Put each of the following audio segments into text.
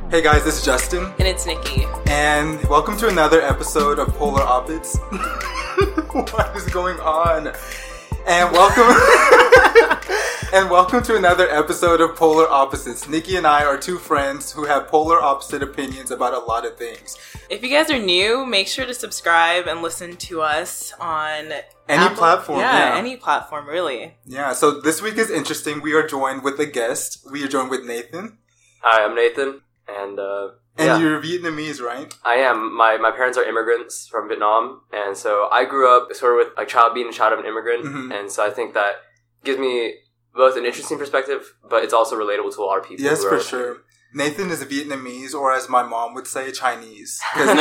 Hey guys, this is Justin. And it's Nikki. And welcome to another episode of Polar Opposites. What is going on? And welcome to another episode of Polar Opposites. Nikki and I are two friends who have polar opposite opinions about a lot of things. If you guys are new, make sure to subscribe and listen to us on Any platform. Yeah, any platform, really. Yeah, so this week is interesting. We are joined with a guest. We are joined with Nathan. Hi, I'm Nathan, and you're Vietnamese, right? I am. My parents are immigrants from Vietnam, and so I grew up sort of with being a child of an immigrant, and so I think that gives me both an interesting perspective, but it's also relatable to a lot of people. Yes, for sure. Nathan is Vietnamese, or as my mom would say, Chinese. Because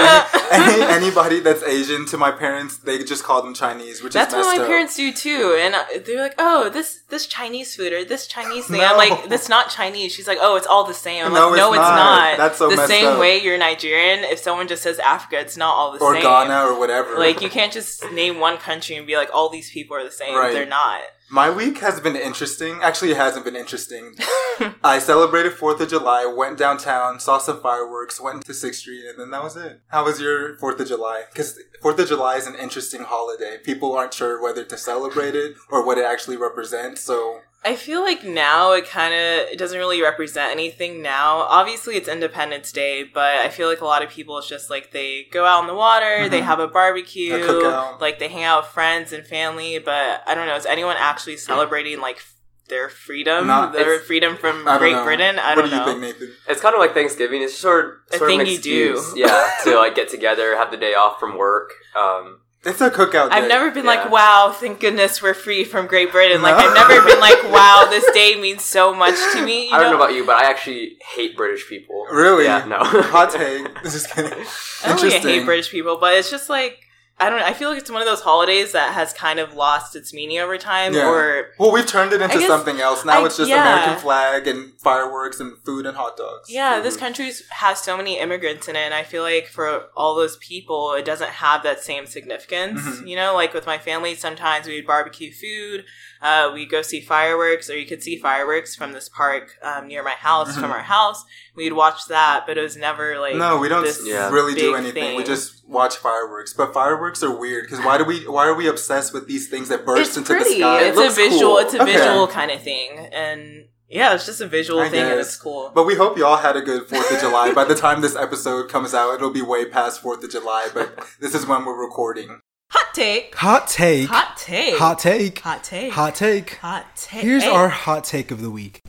anybody that's Asian to my parents, they just call them Chinese, which that's is messed what my up. parents do too. And they're like, "Oh, this Chinese food or this Chinese thing." No. I'm like, "That's not Chinese." She's like, "Oh, it's all the same." I'm No, like, "No, it's not. That's so the messed same up. way you're Nigerian. If someone just says Africa, it's not all the or same. Or Ghana or whatever. Like, you can't just name one country and be like, all these people are the same. Right. They're not. My week has been interesting. Actually, it hasn't been interesting. I celebrated 4th of July, went downtown, saw some fireworks, went to 6th Street, and then that was it. How was your 4th of July? Because 4th of July is an interesting holiday. People aren't sure whether to celebrate it or what it actually represents, so... I feel like now it doesn't really represent anything now. Obviously, it's Independence Day, but I feel like a lot of people, it's just like they go out in the water, they have a barbecue, a cookout. Like they hang out with friends and family, but I don't know, is anyone actually celebrating like their freedom? Their freedom from Great Britain? I don't know. What do you think, Nathan? It's kind of like Thanksgiving. It's sort of thing an you excuse, do. Yeah, to like get together, have the day off from work. It's a cookout day. I've never been like, wow, thank goodness we're free from Great Britain. Like, I've never been like, wow, this day means so much to me. I don't know about you, but I actually hate British people. Really? Yeah, no. Hot take. Just kidding. I don't really hate British people, but it's just like, I feel like it's one of those holidays that has kind of lost its meaning over time. Yeah. Well, we've turned it into something else. Now it's just American flag and fireworks and food and hot dogs. Yeah, this country has so many immigrants in it, and I feel like for all those people, it doesn't have that same significance. Mm-hmm. You know, like with my family, sometimes we would barbecue food, we'd go see fireworks, or you could see fireworks from this park near my house, from our house. We'd watch that, but it was never like no, we don't really do anything. Thing. We just watch fireworks. But fireworks are weird because why are we obsessed with these things that burst into the sky? It's a visual. Cool. It's a visual kind of thing, and yeah, it's just a visual thing, and it's cool. But we hope y'all had a good 4th of July. By the time this episode comes out, it'll be way past 4th of July. But this is when we're recording. Hot take. Hot take. Hot take. Hot take. Hot take. Hot take. Hot take. Here's our hot take of the week.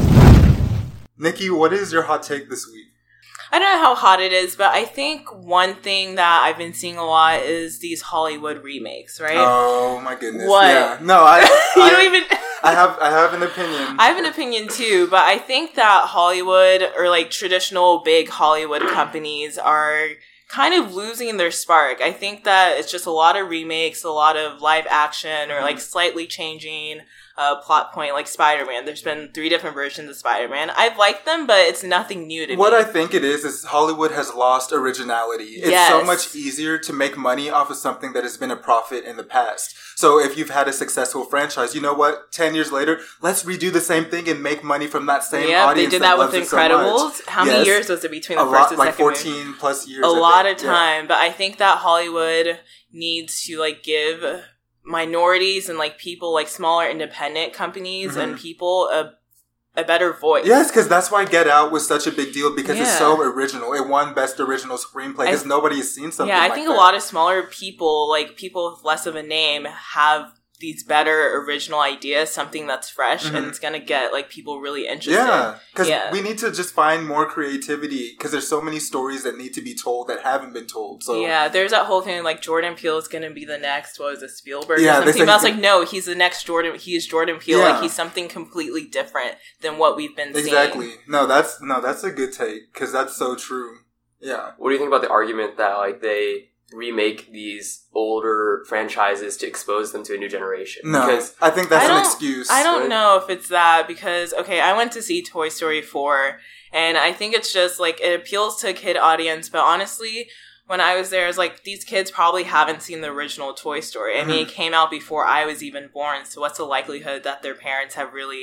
Nikki, what is your hot take this week? I don't know how hot it is, but I think one thing that I've been seeing a lot is these Hollywood remakes, right? Oh my goodness! What? Yeah. No, you don't even. I have an opinion. I have an opinion too, but I think that Hollywood or like traditional big Hollywood companies are kind of losing their spark. I think that it's just a lot of remakes, a lot of live action, or like slightly changing plot point, like Spider-Man. There's been 3 different versions of Spider-Man. I've liked them, but it's nothing new to me. What I think it is Hollywood has lost originality. It's so much easier to make money off of something that has been a profit in the past. So if you've had a successful franchise, you know what? 10 years later, let's redo the same thing and make money from that same audience. They did that with Incredibles. How many years was it between the first and second movie? 14 plus years. A lot of time. But I think that Hollywood needs to like give minorities and like people like smaller independent companies and people a better voice. Yes, because that's why Get Out was such a big deal because it's so original. It won Best Original Screenplay because nobody has seen something like that. Yeah, I think a lot of smaller people, like people with less of a name, have these better original ideas, something that's fresh, and it's going to get like people really interested. Yeah, because we need to just find more creativity because there's so many stories that need to be told that haven't been told. So yeah, there's that whole thing like Jordan Peele is going to be the next, what was it, Spielberg or something? I was like, no, he's the next Jordan. He's Jordan Peele. Like he's something completely different than what we've been seeing. Exactly. No, that's a good take because that's so true. Yeah. What do you think about the argument that like they remake these older franchises to expose them to a new generation? No, because I think that's an excuse. I don't know if it's that because, okay, I went to see Toy Story 4 and I think it's just like it appeals to a kid audience, but honestly, when I was there, I was like, these kids probably haven't seen the original Toy Story. I mean, it came out before I was even born, so what's the likelihood that their parents have really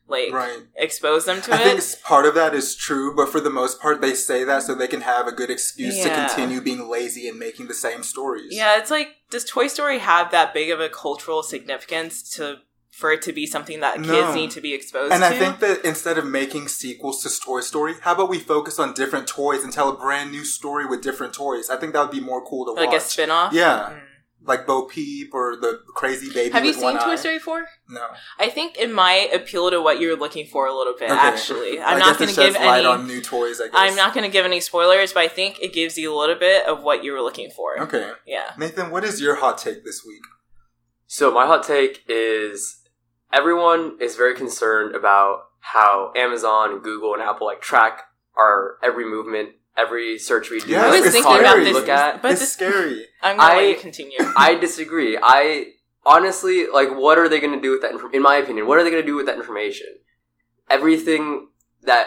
expose them to it. I think part of that is true, but for the most part, they say that so they can have a good excuse to continue being lazy and making the same stories. Yeah, it's like, does Toy Story have that big of a cultural significance for it to be something that kids need to be exposed to? And I think that instead of making sequels to Toy Story, how about we focus on different toys and tell a brand new story with different toys? I think that would be more cool to watch. Like a spin-off? Yeah. Like Bo Peep or the crazy baby. Have you with one seen Toy eye. Story 4? No. I think it might appeal to what you're looking for a little bit, actually. I'm not going to give light on new toys, I guess. I'm not going to give any spoilers, but I think it gives you a little bit of what you were looking for. Okay. Yeah. Nathan, what is your hot take this week? So my hot take is everyone is very concerned about how Amazon, Google, and Apple track our every movement, every search we do. Yeah, I was thinking about this, but it's scary. I'm going to let you continue. I disagree. I honestly, what are they going to do with that information? In my opinion, what are they going to do with that information? Everything that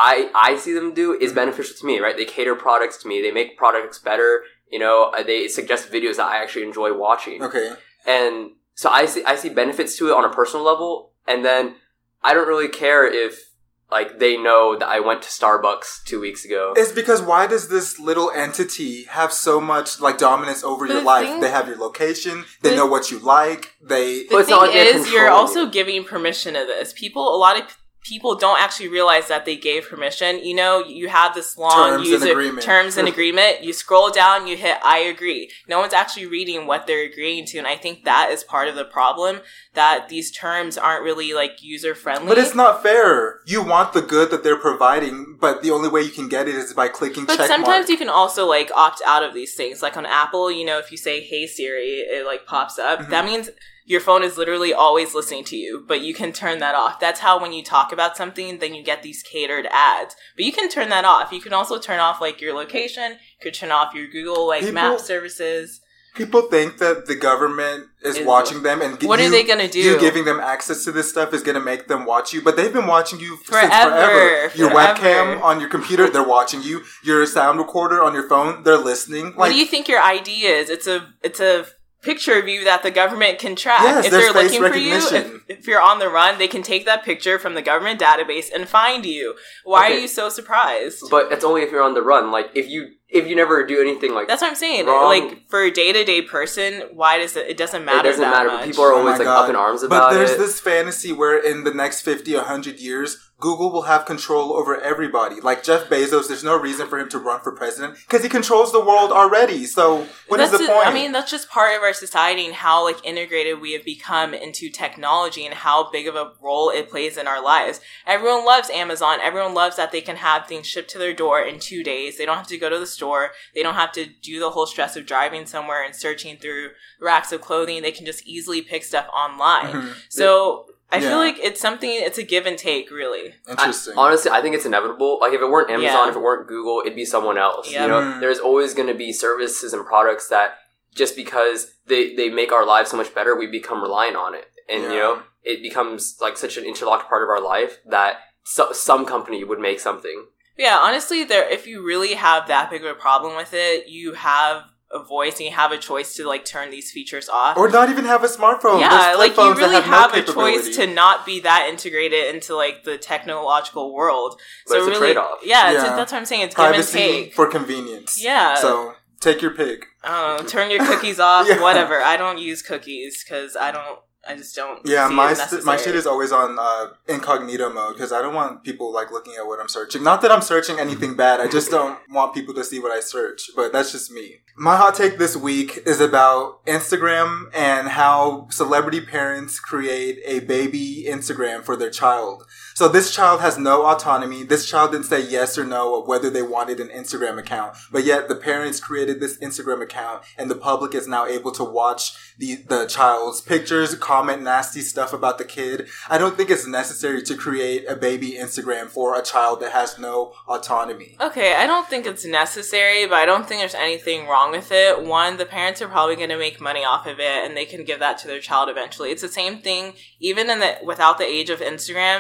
I see them do is beneficial to me, right? They cater products to me. They make products better. They suggest videos that I actually enjoy watching. Okay. And so I see benefits to it on a personal level. And then I don't really care if they know that I went to Starbucks 2 weeks ago. It's because why does this little entity have so much dominance over your life? They have your location. They know what you like. The thing is, you're also giving permission to this. A lot of people don't actually realize that they gave permission. You have this long terms and agreement. You scroll down, you hit I agree. No one's actually reading what they're agreeing to, and I think that is part of the problem, that these terms aren't really user friendly. But it's not fair. You want the good that they're providing, but the only way you can get it is by clicking check mark. But sometimes you can also opt out of these things. Like on Apple, if you say hey Siri, it pops up. Mm-hmm. That means your phone is literally always listening to you, but you can turn that off. That's how when you talk about something, then you get these catered ads. But you can turn that off. You can also turn off your location. You could turn off your Google map services. People think that the government is watching them, and what are they going to do? You giving them access to this stuff is going to make them watch you, but they've been watching you since forever. Your webcam on your computer, they're watching you. Your sound recorder on your phone, they're listening. What do you think your ID is? It's a picture of you that the government can track. Yes, if they're looking for you, if you're on the run, they can take that picture from the government database and find you. Why are you so surprised? But that's only if you're on the run. If you never do anything that's what I'm saying. Wrong. For a day-to-day person, why does it doesn't matter? It doesn't that matter. much. But people are always up in arms about it. But there's it. this fantasy where in the next 50, 100 years, Google will have control over everybody. Jeff Bezos, there's no reason for him to run for president because he controls the world already. So what is the point? I mean, that's just part of our society and how integrated we have become into technology and how big of a role it plays in our lives. Everyone loves Amazon. Everyone loves that they can have things shipped to their door in 2 days. They don't have to go to the store. They don't have to do the whole stress of driving somewhere and searching through racks of clothing. They can just easily pick stuff online. Mm-hmm. So I feel it's a give and take, really. Interesting. Honestly, I think it's inevitable. If it weren't Amazon, if it weren't Google, it'd be someone else. Yep. There's always going to be services and products that just because they make our lives so much better, we become reliant on it. And, it becomes such an interlocked part of our life that some company would make something. Yeah, honestly, if you really have that big of a problem with it, you have a voice and you have a choice to turn these features off. Or not even have a smartphone. Yeah, you really have a choice to not be that integrated into the technological world. But it's a trade-off. Yeah, that's what I'm saying. It's privacy give and take. For convenience. Yeah. So take your pick. I don't know, turn your cookies off, whatever. I don't use cookies because I just don't. Yeah, see my shit is always on incognito mode because I don't want people looking at what I'm searching. Not that I'm searching anything bad. I just don't want people to see what I search. But that's just me. My hot take this week is about Instagram and how celebrity parents create a baby Instagram for their child. So this child has no autonomy. This child didn't say yes or no of whether they wanted an Instagram account. But yet the parents created this Instagram account and the public is now able to watch the child's pictures, comment nasty stuff about the kid. I don't think it's necessary to create a baby Instagram for a child that has no autonomy. Okay, I don't think it's necessary, but I don't think there's anything wrong with it. One, the parents are probably going to make money off of it and they can give that to their child eventually. It's the same thing, even without the age of Instagram, people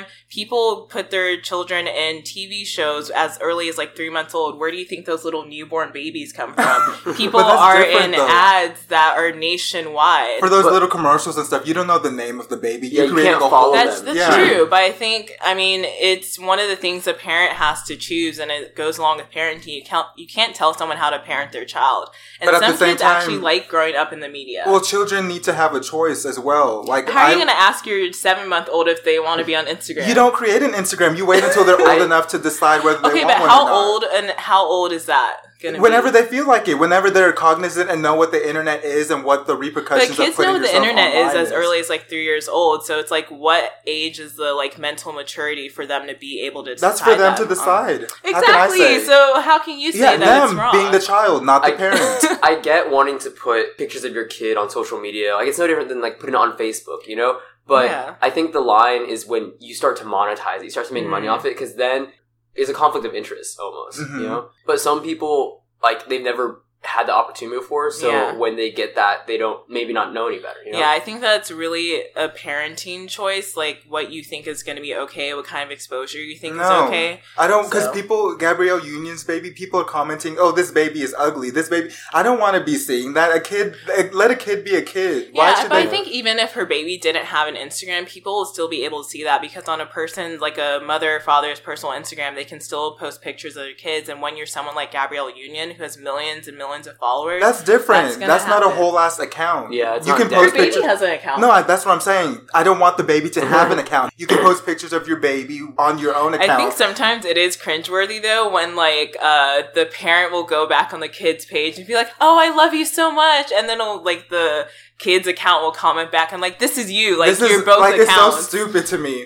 people put their children in TV shows as early as like 3 months old. Where do you think those little newborn babies come from? People are in ads that are nationwide. For those little commercials and stuff, you don't know the name of the baby. You can't follow them. That's true. But I think, it's one of the things a parent has to choose, and it goes along with parenting. You can't tell someone how to parent their child. And but some kids actually like growing up in the media. Well, children need to have a choice as well. Like, how are you going to ask your 7-month-old if they want to be on Instagram? You don't create an Instagram. You wait until they're old enough to decide whether they want one or not. Okay, but how old is that? Whenever they feel like it, whenever they're cognizant and know what the internet is and what the repercussions but of putting yourself online is. Kids know what the internet is as early as like 3 years old, so it's like what age is the like mental maturity for them to be able to decide? That's for them to decide. Exactly. So how can you say that it's wrong? Being the child, not the parent. I get wanting to put pictures of your kid on social media. Like, it's no different than like putting it on Facebook, you know? But I think the line is when you start to monetize it, you start to make money off it, because then there's a conflict of interest almost, you know? But some people, like, they've never had the opportunity before, so when they get that, they don't maybe not know any better, you know? Yeah, I think that's really a parenting choice, like what you think is going to be okay, what kind of exposure you think is okay. I don't, because Gabrielle Union's baby, people are commenting, oh, this baby is ugly, this baby, I don't want to be seeing that. Let a kid be a kid. Why should I think even if her baby didn't have an Instagram, people will still be able to see that, because on a person, like a mother or father's personal Instagram, they can still post pictures of their kids, and when you're someone like Gabrielle Union, who has millions and millions of followers, that's different. That's not a whole ass account. Yeah, it's you can post pictures. Baby has an account. No, that's what I'm saying. I don't want the baby to have an account. You can post pictures of your baby on your own account. I think sometimes it is cringeworthy though when like the parent will go back on the kid's page and be like, "Oh, I love you so much," and then the kid's account will comment back and like, this is you, like you're both accounts. It's so stupid to me.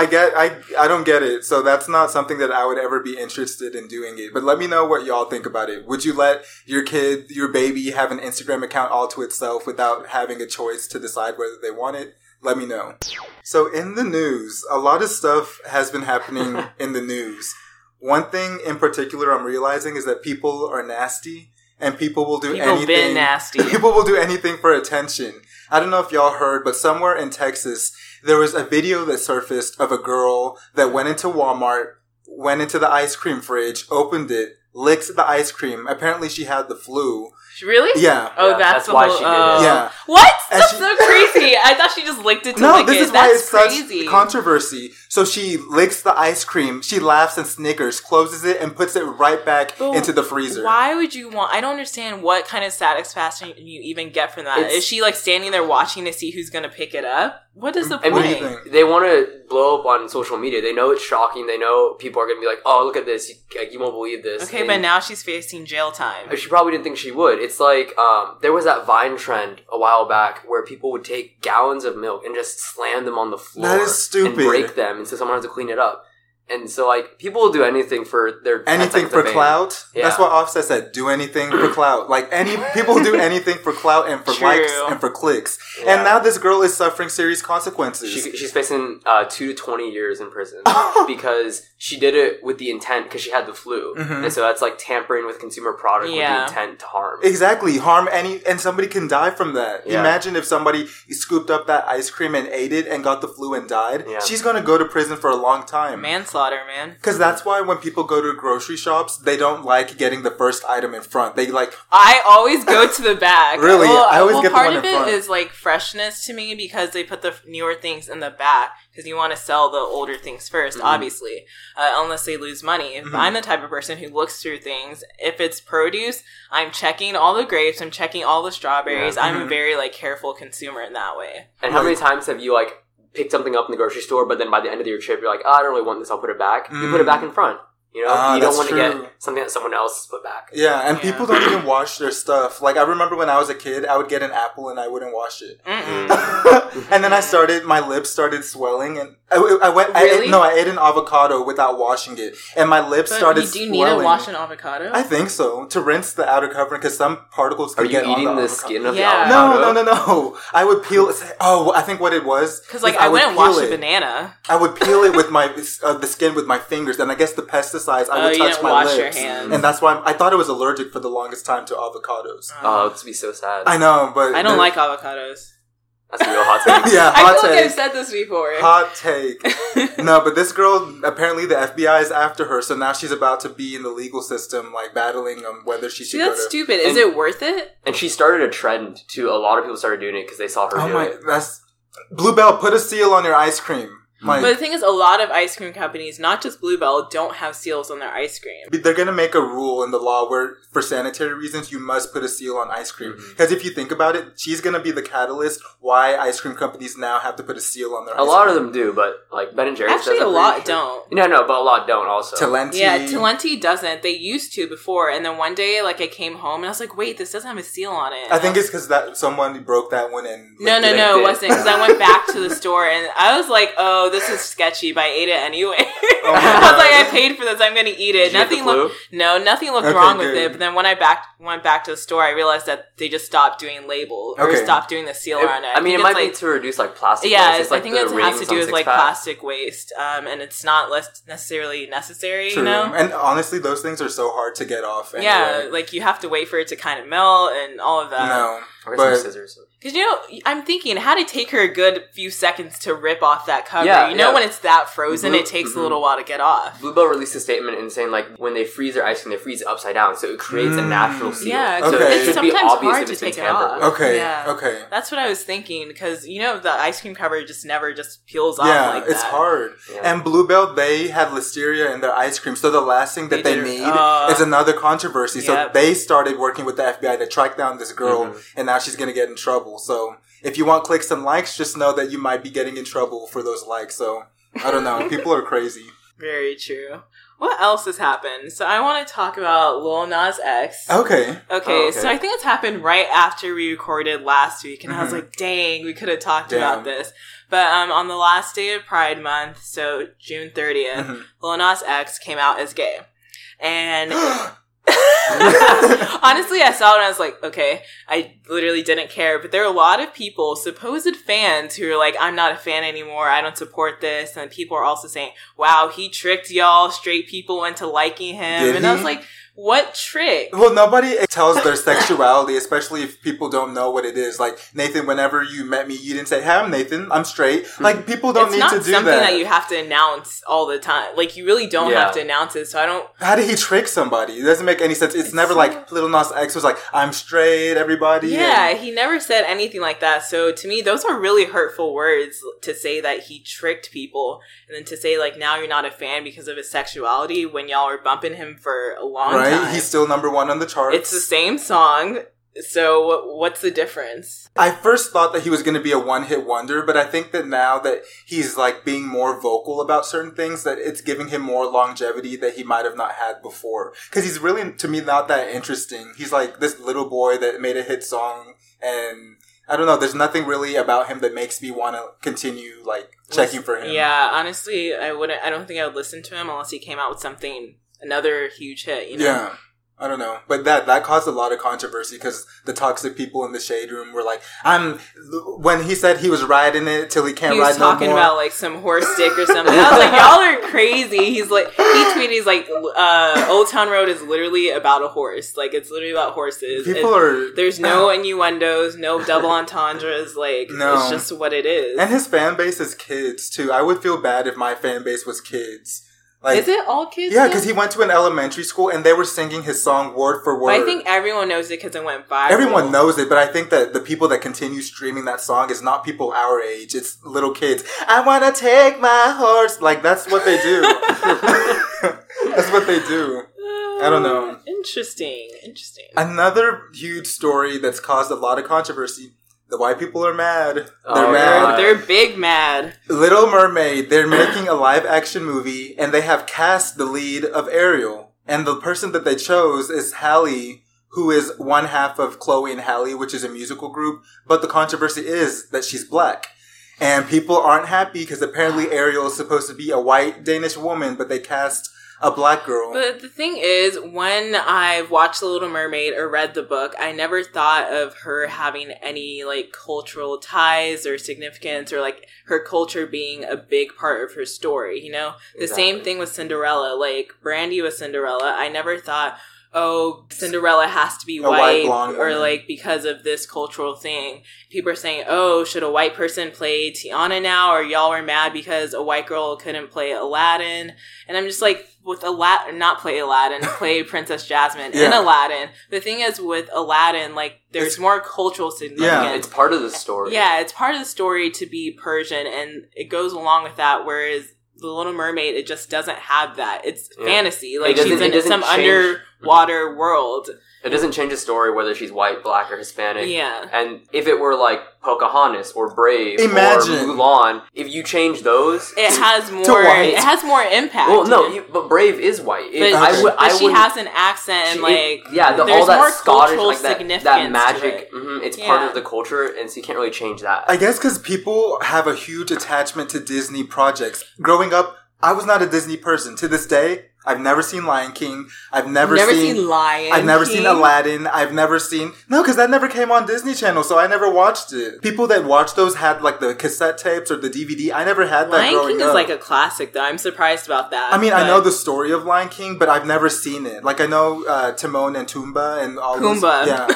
I don't get it. So that's not something that I would ever be interested in doing it. But let me know what y'all think about it. Would you let your kid, your baby, have an Instagram account all to itself without having a choice to decide whether they want it? Let me know. So in the news, a lot of stuff has been happening in the news. One thing in particular I'm realizing is that people are nasty. And people will do anything. Been nasty. People will do anything for attention. I don't know if y'all heard, but somewhere in Texas, there was a video that surfaced of a girl that went into Walmart, went into the ice cream fridge, opened it, licked the ice cream. Apparently she had the flu. Really? Yeah. Oh, that's why she did it. Yeah. What? That's so crazy. I thought she just licked it to lick it. No, this is why it's crazy. Such controversy. So she licks the ice cream, she laughs and snickers, closes it, and puts it right back into the freezer. Why would you want... I don't understand what kind of satisfaction you even get from that. Is she like standing there watching to see who's going to pick it up? What is the point? What do you think? They want to blow up on social media. They know it's shocking. They know people are going to be like, oh, look at this. You won't believe this. Okay, but now she's facing jail time. She probably didn't think she would. It's like, there was that Vine trend a while back where people would take gallons of milk and just slam them on the floor. That is stupid. And break them, and so someone has to clean it up. And so, like, people will do anything for their... Anything for clout? Yeah. That's what Offset said. Do anything for clout. Like, people do anything for clout and for likes and for clicks. Yeah. And now this girl is suffering serious consequences. She's facing 2 to 20 years in prison because she did it with the intent, because she had the flu. Mm-hmm. And so that's like tampering with consumer product with the intent to harm. Exactly. Harm and somebody can die from that. Yeah. Imagine if somebody scooped up that ice cream and ate it and got the flu and died. Yeah. She's going to go to prison for a long time. Manslaughter, man. Because that's why when people go to grocery shops, they don't like getting the first item in front. They like... I always go to the back. Really? I always get the one in front. Part of it is like freshness to me, because they put the newer things in the back, because you want to sell the older things first, obviously, unless they lose money. If I'm the type of person who looks through things, if it's produce, I'm checking all the grapes, I'm checking all the strawberries. I'm a very like careful consumer in that way. And how many times have you like picked something up in the grocery store, but then by the end of your trip, you're like, oh, I don't really want this, I'll put it back. You put it back in front. You know, you don't want to get something that someone else put back. Yeah, and people don't even wash their stuff. Like, I remember when I was a kid, I would get an apple and I wouldn't wash it. And then my lips started swelling, and I ate an avocado without washing it, and my lips started swelling. Do you need to wash an avocado? I think so, to rinse the outer covering, because some particles can get on the avocado. Are you eating the skin of the avocado? No. I would peel it. I think what it was... Because, like, I wouldn't wash a banana. I would peel it with the skin with my fingers, and I guess the pesticides, I would touch my lips. Your hands. And that's why I thought I was allergic for the longest time to avocados. Oh, it's be so sad. I know, but... I don't like avocados. That's a real hot take. Yeah, I hot feel take. like I've said this before. Hot take. No, but this girl, apparently the FBI is after her, so now she's about to be in the legal system, like battling whether she should See, go that's to... stupid. Is it worth it? And she started a trend, too. A lot of people started doing it because they saw her do it. That's... Bluebell, put a seal on your ice cream. Like, but the thing is, a lot of ice cream companies, not just Bluebell, don't have seals on their ice cream. they're going to make a rule in the law where, for sanitary reasons, you must put a seal on ice cream. Because if you think about it, she's going to be the catalyst why ice cream companies now have to put a seal on their ice cream. A lot of them do, but like Ben & Jerry's Actually, a lot don't. No, but a lot don't also. Talenti. Yeah, Talenti doesn't. They used to before, and then one day, like, I came home and I was like, wait, this doesn't have a seal on it. I think it's because that someone broke that one in. No, it wasn't, because I went back to the store and I was like, oh, this is sketchy, but I ate it anyway. Oh my I was like, God. I paid for this, I'm going to eat it. Did you get the flu? Nothing looked Okay, wrong with good. it, but then when I went back to the store, I realized that they just stopped doing labels, or Okay. stopped doing the seal on it. I mean, it think might it's be to reduce like plastic Yeah, waste. It's like I think the it has to rings do on with like six-pack. plastic waste, and it's not necessarily necessary, True. you know? And honestly, those things are so hard to get off. Anyway. Yeah, like you have to wait for it to kind of melt and all of that. No. Or But- some scissors. Because, I'm thinking, how did it take her a good few seconds to rip off that cover? Yeah, you know, yeah. when it's that frozen, Blue- it takes a little while to get off. Bluebell released a statement in saying like when they freeze their ice cream, they freeze it upside down, so it creates a natural seal. Yeah, Okay. so It it's should be sometimes obvious hard if to it's been take it tampered off. with. Okay. Yeah. Okay. That's what I was thinking, because, the ice cream cover just never just peels off Yeah, like that. it's hard. Yeah. And Bluebell, they had listeria in their ice cream, so the last thing that They they did- need is another controversy. So Yep. they started working with the FBI to track down this girl, Mm-hmm. and now she's going to get in trouble. So if you want clicks and likes, just know that you might be getting in trouble for those likes. So I don't know. People are crazy. Very true. What else has happened? So I want to talk about Lil Nas X. Okay. Okay, okay. so I think it's happened right after we recorded last week, and I was like, dang, we could have talked about this. But on the last day of Pride Month, so June 30th, Lil Nas X came out as gay. And honestly, I saw it and I was like, okay, I literally didn't care. But there are a lot of people, supposed fans, who are like, I'm not a fan anymore, I don't support this. And people are also saying, wow, he tricked y'all straight people into liking him. Did and I he? was like, what trick? Well, nobody tells their sexuality, especially if people don't know what it is. Like, Nathan, whenever you met me, you didn't say, hey, I'm Nathan, I'm straight. Like, people don't It's need not to do something that. that you have to announce all the time. Like, you really don't have to announce it, so I don't... How did he trick somebody? It doesn't make any sense. It's never like Lil Nas X was like, I'm straight, everybody. Yeah, and- he never said anything like that. So to me, those are really hurtful words to say that he tricked people. And then to say, like, now you're not a fan because of his sexuality when y'all were bumping him for a long right? time. He's still number one on the charts. It's the same song. So what's the difference? I first thought that he was going to be a one-hit wonder, but I think that now that he's like being more vocal about certain things, that it's giving him more longevity that he might have not had before. Because he's really, to me, not that interesting. He's like this little boy that made a hit song, and I don't know, there's nothing really about him that makes me want to continue like checking for him. Yeah, honestly, I don't think I would listen to him unless he came out with another huge hit, you know? Yeah. I don't know. But that caused a lot of controversy because the toxic people in the shade room were like, when he said he was riding it till he can't He ride was no more. talking about like some horse stick or something. I was like, y'all are crazy. He tweeted, he's like, Old Town Road is literally about a horse. Like, it's literally about horses. There's no innuendos, no double entendres. Like, No. it's just what it is. And his fan base is kids too. I would feel bad if my fan base was kids. Like, is it all kids? yeah, though? because he went to an elementary school and they were singing his song word for word. But I think everyone knows it because it went viral. Everyone knows it, but I think that the people that continue streaming that song is not people our age. It's little kids. I want to take my horse. Like, that's what they do. That's what they do. I don't know. Interesting. Another huge story that's caused a lot of controversy. The white people are mad. They're Oh, mad. God. They're big mad. Little Mermaid, they're making a live action movie and they have cast the lead of Ariel. And the person that they chose is Halle, who is one half of Chloe and Halle, which is a musical group. But the controversy is that she's black. And people aren't happy because apparently Ariel is supposed to be a white Danish woman, but they cast a black girl. But the thing is, when I've watched The Little Mermaid or read the book, I never thought of her having any, like, cultural ties or significance or, like, her culture being a big part of her story, you know? The Exactly. same thing with Cinderella. Like, Brandy was Cinderella. I never thought, oh, Cinderella has to be white white blonde or woman. like because of this cultural thing. People are saying, oh, should a white person play Tiana now? Or y'all were mad because a white girl couldn't play Aladdin. And I'm just like, with Aladdin, not play Aladdin, play Princess Jasmine in Aladdin. The thing is with Aladdin, like, there's more cultural significance. Yeah. It's part of the story. Yeah, it's part of the story to be Persian, and it goes along with that, whereas The Little Mermaid, it just doesn't have that. It's fantasy. Like, she's in some underwater world. It doesn't change the story whether she's white, black, or Hispanic. Yeah. And if it were like Pocahontas or Brave or Mulan, if you change those, it has more impact. Well, no, but Brave is white. But she has an accent and there's all that more Scottish, cultural like significance that magic. to it. It's part of the culture, and so you can't really change that. I guess because people have a huge attachment to Disney projects. Growing up, I was not a Disney person. To this day, I've never seen Lion King. I've never seen Lion I've never King. seen Aladdin. I've never seen... No, because that never came on Disney Channel, so I never watched it. People that watched those had, like, the cassette tapes or the DVD. I never had that Lion growing King up. is like a classic, though. I'm surprised about that. I mean, I know the story of Lion King, but I've never seen it. Like, I know Timon and Pumbaa and all those... Pumbaa. Yeah.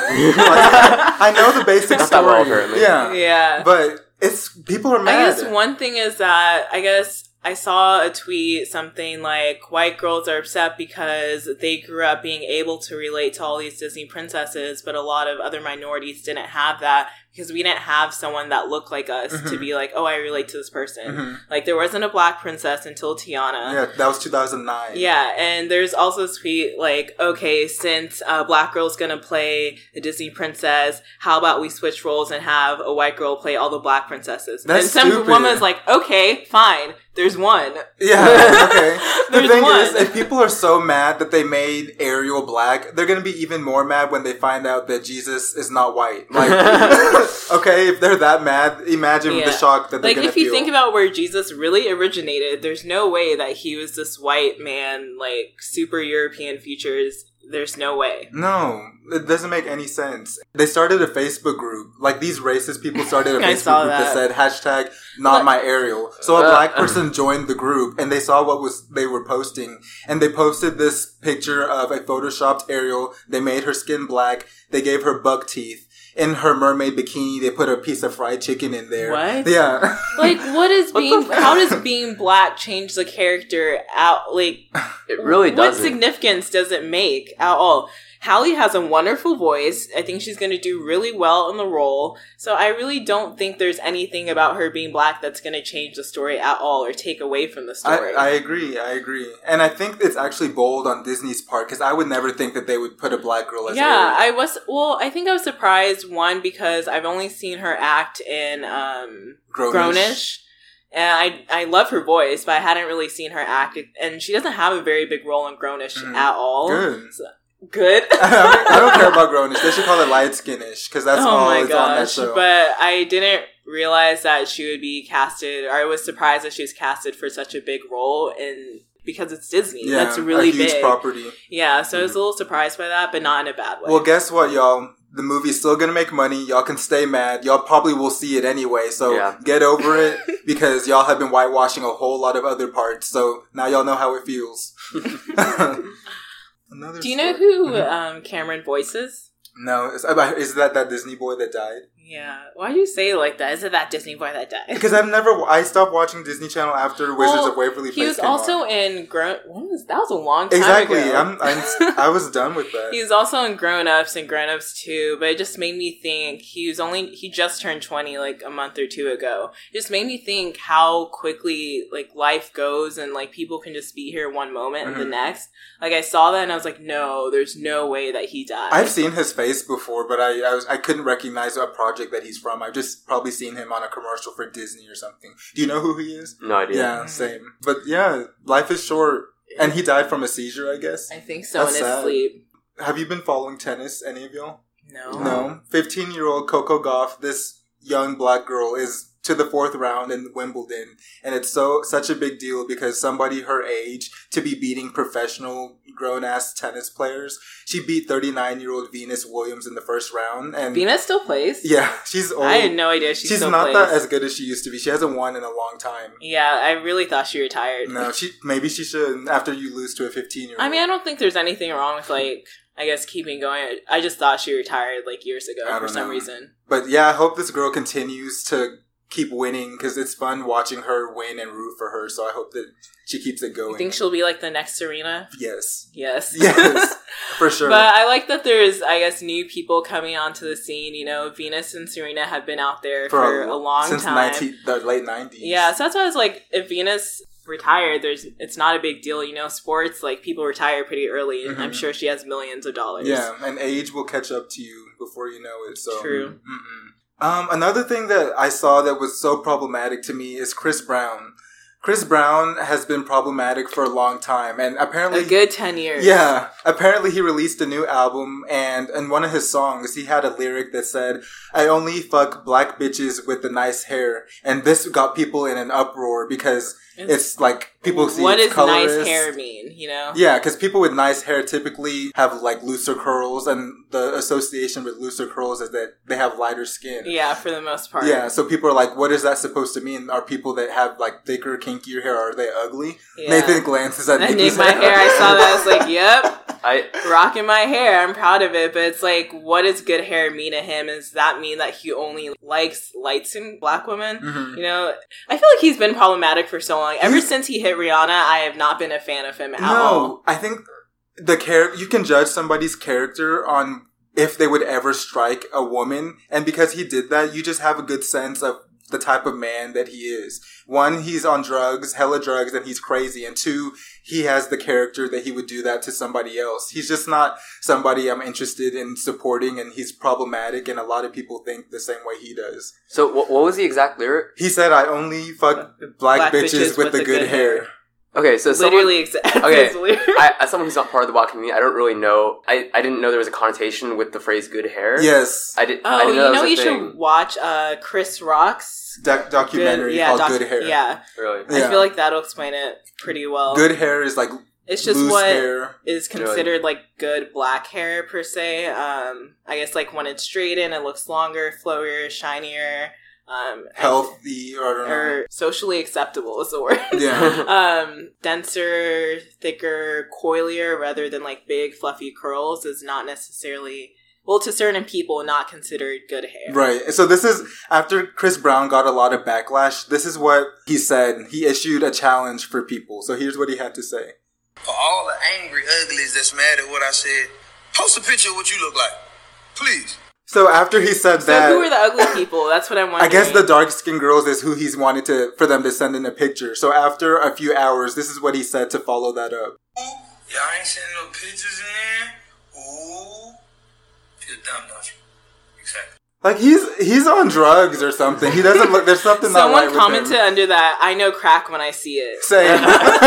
I know the basic Not that story. well, apparently. Yeah. But people are mad. I guess one thing is that, I saw a tweet, something like, white girls are upset because they grew up being able to relate to all these Disney princesses, but a lot of other minorities didn't have that because we didn't have someone that looked like us to be like, oh, I relate to this person. Like, there wasn't a black princess until Tiana. Yeah, that was 2009. Yeah, and there's also a tweet like, okay, since a black girl's gonna play the Disney princess, how about we switch roles and have a white girl play all the black princesses? That's and some stupid. woman's like, okay, fine, there's one. Yeah, okay. The There's thing one. is, if people are so mad that they made Ariel black, they're going to be even more mad when they find out that Jesus is not white. Like, okay, if they're that mad, imagine the shock that they're going to feel. Like, if you think about where Jesus really originated, there's no way that he was this white man, like, super European features. There's no way. No, it doesn't make any sense. They started a Facebook group. Like, these racist people started a Facebook group that said hashtag not my Ariel. So a black person joined the group and they saw what they were posting. And they posted this picture of a photoshopped Ariel. They made her skin black. They gave her buck teeth. In her mermaid bikini, they put a piece of fried chicken in there. What? Yeah. Like, how does being black change the character out? Like, it really doesn't. What significance does it make at all? Halle has a wonderful voice. I think she's going to do really well in the role. So I really don't think there's anything about her being black that's going to change the story at all or take away from the story. I agree. And I think it's actually bold on Disney's part because I would never think that they would put a black girl as Ariel. I think I was surprised, one, because I've only seen her act in Grownish. And I love her voice, but I hadn't really seen her act. And she doesn't have a very big role in Grownish at all. Good. Good. I don't care about Grownish. They should call it Light Skinish because that's all that's on that show. But I didn't realize that she would be casted, or I was surprised that she was casted for such a big role because it's Disney. Yeah, that's really a huge big property. Yeah, so I was a little surprised by that, but not in a bad way. Well, guess what, y'all? The movie's still gonna make money. Y'all can stay mad. Y'all probably will see it anyway, so get over it because y'all have been whitewashing a whole lot of other parts. So now y'all know how it feels. Do you know who Cameron voices? No. Is that Disney boy that died? Yeah. Why do you say it like that? Is it that Disney boy that died? Because I stopped watching Disney Channel after Wizards of Waverly Place He was came also on. in that was a long time exactly. ago. I was done with that. He was also in Grown Ups and Grown Ups 2, but it just made me think he just turned 20 like a month or two ago. It just made me think how quickly like life goes and like people can just be here one moment and the next. Like I saw that and I was like, no, there's no way that he died. I've seen his face before, but I couldn't recognize a project that he's from. I've just probably seen him on a commercial for Disney or something. Do you know who he is? No idea. Yeah, same. But yeah, life is short. And he died from a seizure, I guess. I think so. That's in his sad. sleep. Have you been following tennis, any of y'all? No. 15-year-old Coco Gauff, this young black girl, is to the 4th round in Wimbledon. And it's such a big deal because somebody her age to be beating professional grown-ass tennis players. She beat 39-year-old Venus Williams in the first round. And Venus still plays? Yeah, she's old. I had no idea she still plays. She's not that as good as she used to be. She hasn't won in a long time. Yeah, I really thought she retired. No, maybe she should after you lose to a 15-year-old. I mean, I don't think there's anything wrong with I guess, keeping going. I just thought she retired like years ago for some reason. But yeah, I hope this girl continues to keep winning because it's fun watching her win and root for her. So I hope that she keeps it going. You think she'll be like the next Serena? Yes. Yes. Yes. For sure. But I like that there's, I guess, new people coming onto the scene. You know, Venus and Serena have been out there for a long time. Since the late 90s. Yeah, so that's why I was like, if Venus retired, it's not a big deal. You know, sports, like, people retire pretty early, and I'm sure she has millions of dollars. Yeah, and age will catch up to you before you know it. So true. Another thing that I saw that was so problematic to me is Chris Brown. Chris Brown has been problematic for a long time, and apparently... A good 10 years. Yeah. Apparently he released a new album, and in one of his songs, he had a lyric that said, "I only fuck black bitches with the nice hair." And this got people in an uproar because it's like, people see what it's does colorist. nice hair mean, you know? Yeah, because people with nice hair typically have, like, looser curls, and the association with looser curls is that they have lighter skin. Yeah, for the most part. Yeah, so people are like, what is that supposed to mean? Are people that have, like, thicker, kinkier hair, are they ugly? Yeah. Nathan glances at Nikki's my hair. I saw that. I was like, yep. Rocking my hair. I'm proud of it. But it's like, what does good hair mean to him? Does that mean that he only likes light-skinned black women? You know, I feel like he's been problematic for so long. Ever since he hit Rihanna, I have not been a fan of him at all. No, I think you can judge somebody's character on if they would ever strike a woman. And because he did that, you just have a good sense of the type of man that he is. One, he's on drugs, hella drugs, and he's crazy. And two, he has the character that he would do that to somebody else. He's just not somebody I'm interested in supporting, and he's problematic, and a lot of people think the same way he does. So what was the exact lyric? He said, "I only fuck black bitches with the good hair." Okay, so literally as someone who's not part of the black community, I don't really know. I didn't know there was a connotation with the phrase "good hair." Yes, I did. Oh, you know, you should watch Chris Rock's documentary called "Good Hair." Yeah, really. I feel like that'll explain it pretty well. Good hair is like it's just loose what hair. Is considered like good black hair per se. I guess like when it's straightened, it looks longer, flowier, shinier. Healthy, or I don't know. Or socially acceptable is the word. Yeah. Denser, thicker, coilier, rather than like big, fluffy curls is not necessarily, well, to certain people, not considered good hair. Right. So this is, after Chris Brown got a lot of backlash, this is what he said. He issued a challenge for people. So here's what he had to say. For all the angry uglies that's mad at what I said, post a picture of what you look like. Please. So after he said that... So who are the ugly people? That's what I'm wondering. I guess the dark-skinned girls is who he's wanted for them to send in a picture. So after a few hours, this is what he said to follow that up. Ooh, y'all ain't sending no pictures in there? Ooh. Feel dumb, don't you? Exactly. Like, he's on drugs or something. He doesn't look... There's something not right with him. Someone commented under that, "I know crack when I see it." Same.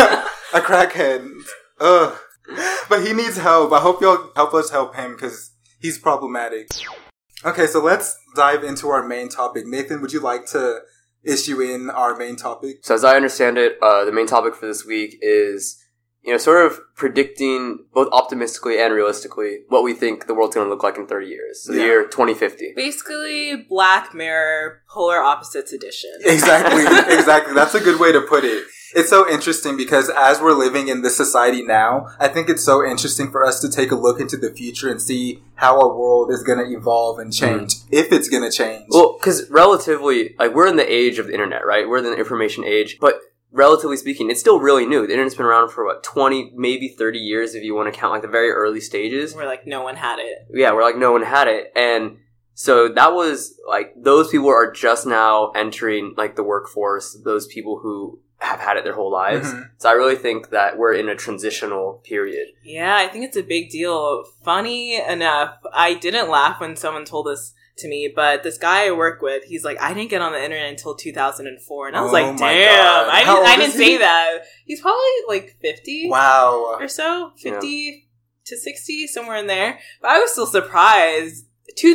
A crackhead. Ugh. But he needs help. I hope you'll help us help him, because he's problematic. Okay, so let's dive into our main topic. Nathan, would you like to issue in our main topic? So as I understand it, the main topic for this week is, sort of predicting both optimistically and realistically what we think the world's going to look like in 30 years. So the year 2050. Basically, Black Mirror, Polar Opposites Edition. Exactly. That's a good way to put it. It's so interesting because as we're living in this society now, I think it's so interesting for us to take a look into the future and see how our world is going to evolve and change, if it's going to change. Well, because relatively, like, we're in the age of the internet, right? We're in the information age, but relatively speaking, it's still really new. The internet's been around for 20, maybe 30 years if you want to count like the very early stages. We're like, no one had it. Yeah, we're like, no one had it. And so that was like, those people are just now entering like the workforce, those people who have had it their whole lives. So I really think that we're in a transitional period. Yeah, I think it's a big deal. Funny enough, I didn't laugh when someone told this to me, but this guy I work with, he's like, I didn't get on the internet until 2004. And I was like, damn, I didn't say that. He's probably like 50. Wow. Or so. 50 to 60, somewhere in there. But I was still surprised.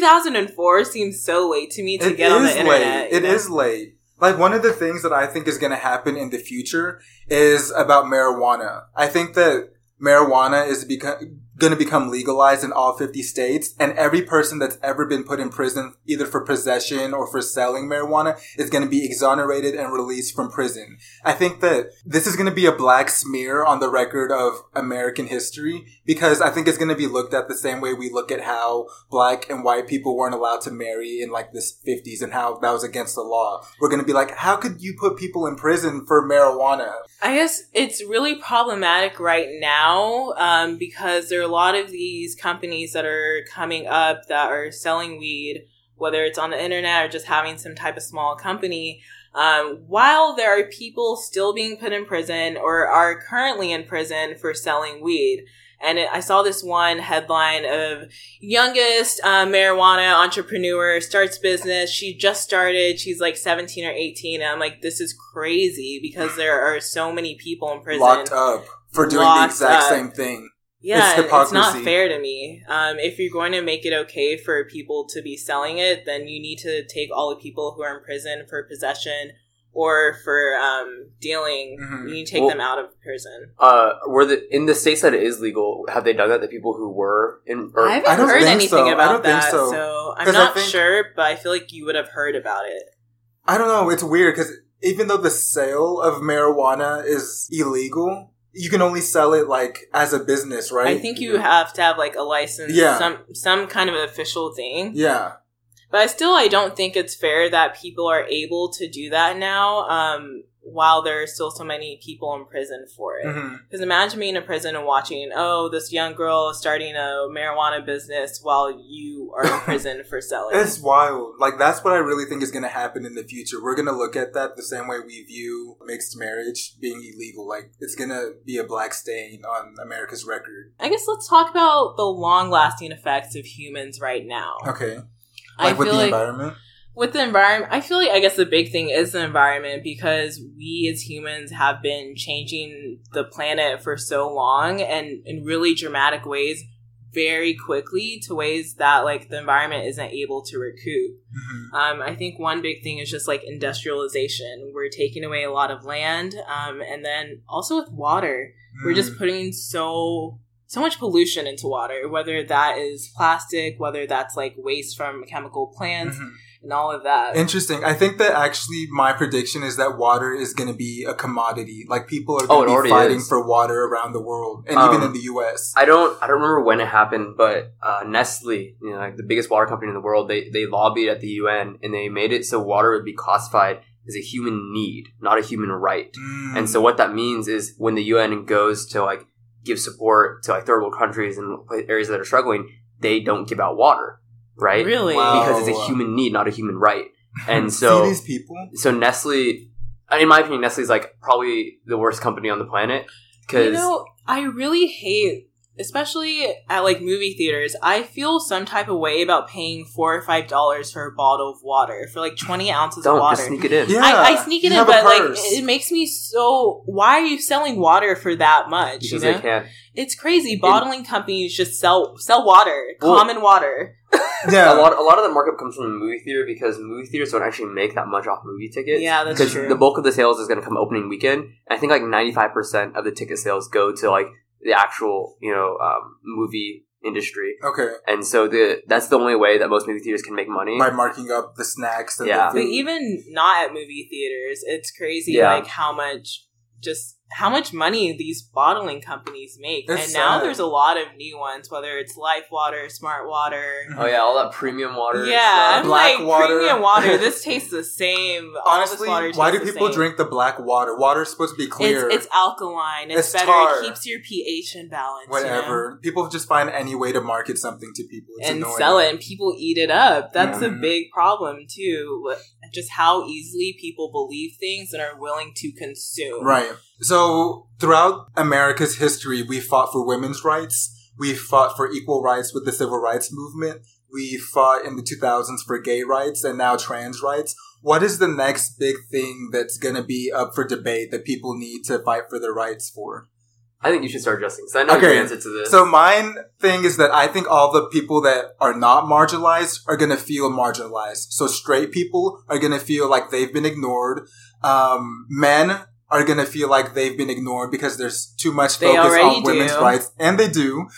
2004 seems so late to me to get on the internet. It is late. Like, one of the things that I think is going to happen in the future is about marijuana. I think that marijuana is going to become legalized in all 50 states, and every person that's ever been put in prison, either for possession or for selling marijuana, is going to be exonerated and released from prison. I think that this is going to be a black smear on the record of American history, because I think it's going to be looked at the same way we look at how black and white people weren't allowed to marry in like the 50s and how that was against the law. We're going to be like, how could you put people in prison for marijuana? I guess it's really problematic right now because there are a lot of these companies that are coming up that are selling weed, whether it's on the internet or just having some type of small company. While there are people still being put in prison or are currently in prison for selling weed. And I saw this one headline of youngest marijuana entrepreneur starts business. She just started. She's like 17 or 18. And I'm like, this is crazy because there are so many people in prison. Locked up for doing the exact same thing. Yeah, it's not fair to me. If you're going to make it okay for people to be selling it, then you need to take all the people who are in prison for possession or for dealing, you need to take them out of prison. In the states that it is legal, have they done that? The people who were in... I haven't heard anything about that, so I'm not sure, but I feel like you would have heard about it. I don't know, it's weird, because even though the sale of marijuana is illegal, you can only sell it, like, as a business, right? I think you have to have, like, a license, some kind of official thing. Yeah. But I don't think it's fair that people are able to do that now, while there are still so many people in prison for it. Because imagine being in prison and watching, this young girl is starting a marijuana business while you are in prison for selling. It's wild. Like, that's what I really think is going to happen in the future. We're going to look at that the same way we view mixed marriage being illegal. Like, it's going to be a black stain on America's record. I guess let's talk about the long-lasting effects of humans right now. Okay. Like with the environment? With the environment, I feel like, I guess the big thing is the environment, because we as humans have been changing the planet for so long and in really dramatic ways very quickly to ways that, like, the environment isn't able to recoup. I think one big thing is just, like, industrialization. We're taking away a lot of land, and then also with water. We're just putting so much pollution into water, whether that is plastic, whether that's like waste from chemical plants and all of that. Interesting. I think that actually my prediction is that water is going to be a commodity. Like, people are going to be fighting for water around the world, and even in the US. I don't remember when it happened, but Nestle, like the biggest water company in the world, they lobbied at the UN and they made it so water would be classified as a human need, not a human right. And so what that means is when the UN goes to like give support to like third world countries and areas that are struggling, they don't give out water, right? Really? Wow. Because it's a human need, not a human right. And so these people. So Nestle, in my opinion, Nestle is like probably the worst company on the planet. Because I really hate, especially at like movie theaters, I feel some type of way about paying $4 or $5 for a bottle of water for like 20 ounces of water. Just sneak it in. Yeah, I sneak it in, but like it makes me so. Why are you selling water for that much? Because they can. It's crazy. Bottling companies just sell water, common water. Yeah, a lot of the markup comes from the movie theater because movie theaters don't actually make that much off movie tickets. Yeah, that's true. Because the bulk of the sales is going to come opening weekend. And I think like 95% of the ticket sales go to like the actual, movie industry. Okay. And so that's the only way that most movie theaters can make money. By marking up the snacks and the But food. even not at movie theaters, it's crazy like how much money these bottling companies make. It's and now sad. there's a lot of new ones, whether it's Life Water, Smart Water. Oh yeah, all that premium water. Yeah, I'm Black like, water. premium water, this tastes the same. Honestly, all this water why do tastes the people same. drink the black water? Water is supposed to be clear. It's alkaline. It's better. tar. It keeps your pH in balance. Whatever. People just find any way to market something to people. It's and annoying. sell it, and people eat it up. That's a big problem too. Just how easily people believe things and are willing to consume. Right. So throughout America's history, we fought for women's rights. We fought for equal rights with the civil rights movement. We fought in the 2000s for gay rights and now trans rights. What is the next big thing that's going to be up for debate that people need to fight for their rights for? I think you should start adjusting. So I know your answer to this. So mine thing is that I think all the people that are not marginalized are going to feel marginalized. So straight people are going to feel like they've been ignored. Men are going to feel like they've been ignored because there's too much focus on women's rights. And they do.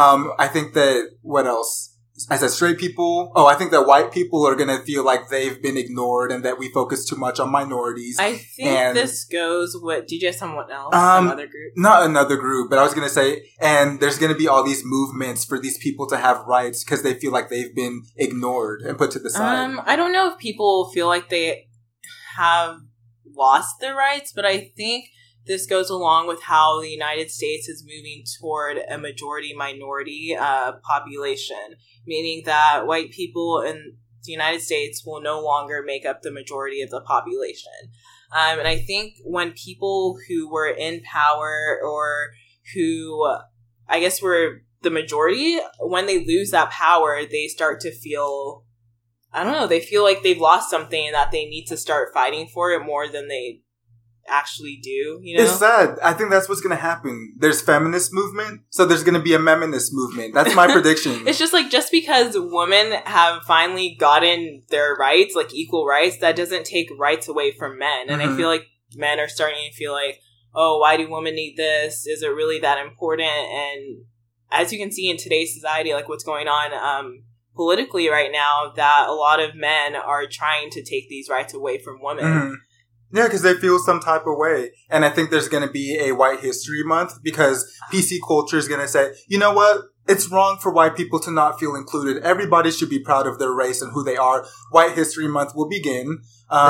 I think that, what else? I said straight people. I think that white people are going to feel like they've been ignored and that we focus too much on minorities. I think this goes with, did you have someone else? Another group? Not another group, but I was going to say, and there's going to be all these movements for these people to have rights because they feel like they've been ignored and put to the side. I don't know if people feel like they have lost their rights, but I think this goes along with how the United States is moving toward a majority-minority population, meaning that white people in the United States will no longer make up the majority of the population. And I think when people who were in power or who, I guess, were the majority, when they lose that power, they start to feel, I don't know, they feel like they've lost something and that they need to start fighting for it more than they actually do, you know? It's sad. I think that's what's going to happen. There's feminist movement, so there's going to be a meminist movement. That's my prediction. It's just like, just because women have finally gotten their rights, like equal rights, that doesn't take rights away from men. And I feel like men are starting to feel like, oh, why do women need this? Is it really that important? And as you can see in today's society, like what's going on politically right now, that a lot of men are trying to take these rights away from women. Yeah, because they feel some type of way. And I think there's going to be a White History Month because PC culture is going to say, you know what? It's wrong for white people to not feel included. Everybody should be proud of their race and who they are. White History Month will begin.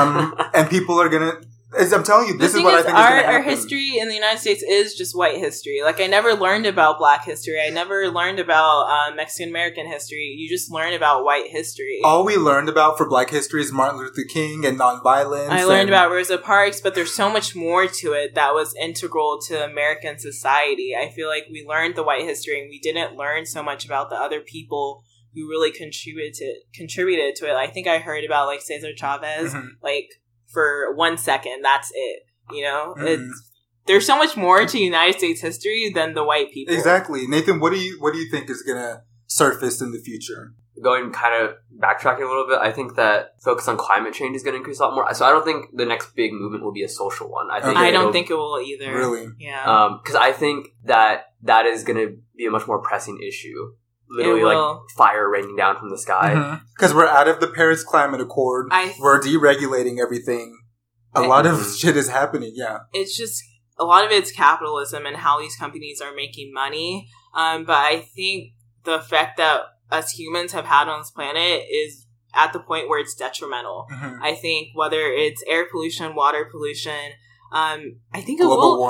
And people are going to... I'm telling you, this is what I think is going to happen. Our history in the United States is just white history. Like, I never learned about black history. I never learned about Mexican-American history. You just learn about white history. All we learned about for black history is Martin Luther King and nonviolence. I learned about Rosa Parks, but there's so much more to it that was integral to American society. I feel like we learned the white history and we didn't learn so much about the other people who really contributed to it. I think I heard about, like, Cesar Chavez, like, for 1 second, that's it. You know, there's so much more to United States history than the white people. Exactly, Nathan. What do you think is gonna surface in the future? Going kind of backtracking a little bit, I think that focus on climate change is going to increase a lot more. So I don't think the next big movement will be a social one. I don't think it will either. Really? Yeah. Because I think that is going to be a much more pressing issue. Literally, like fire raining down from the sky. Because we're out of the Paris Climate Accord. We're deregulating everything. A lot of shit is happening, yeah. It's just, a lot of it's capitalism and how these companies are making money. But I think the effect that us humans have had on this planet is at the point where it's detrimental. I think whether it's air pollution, water pollution, I think global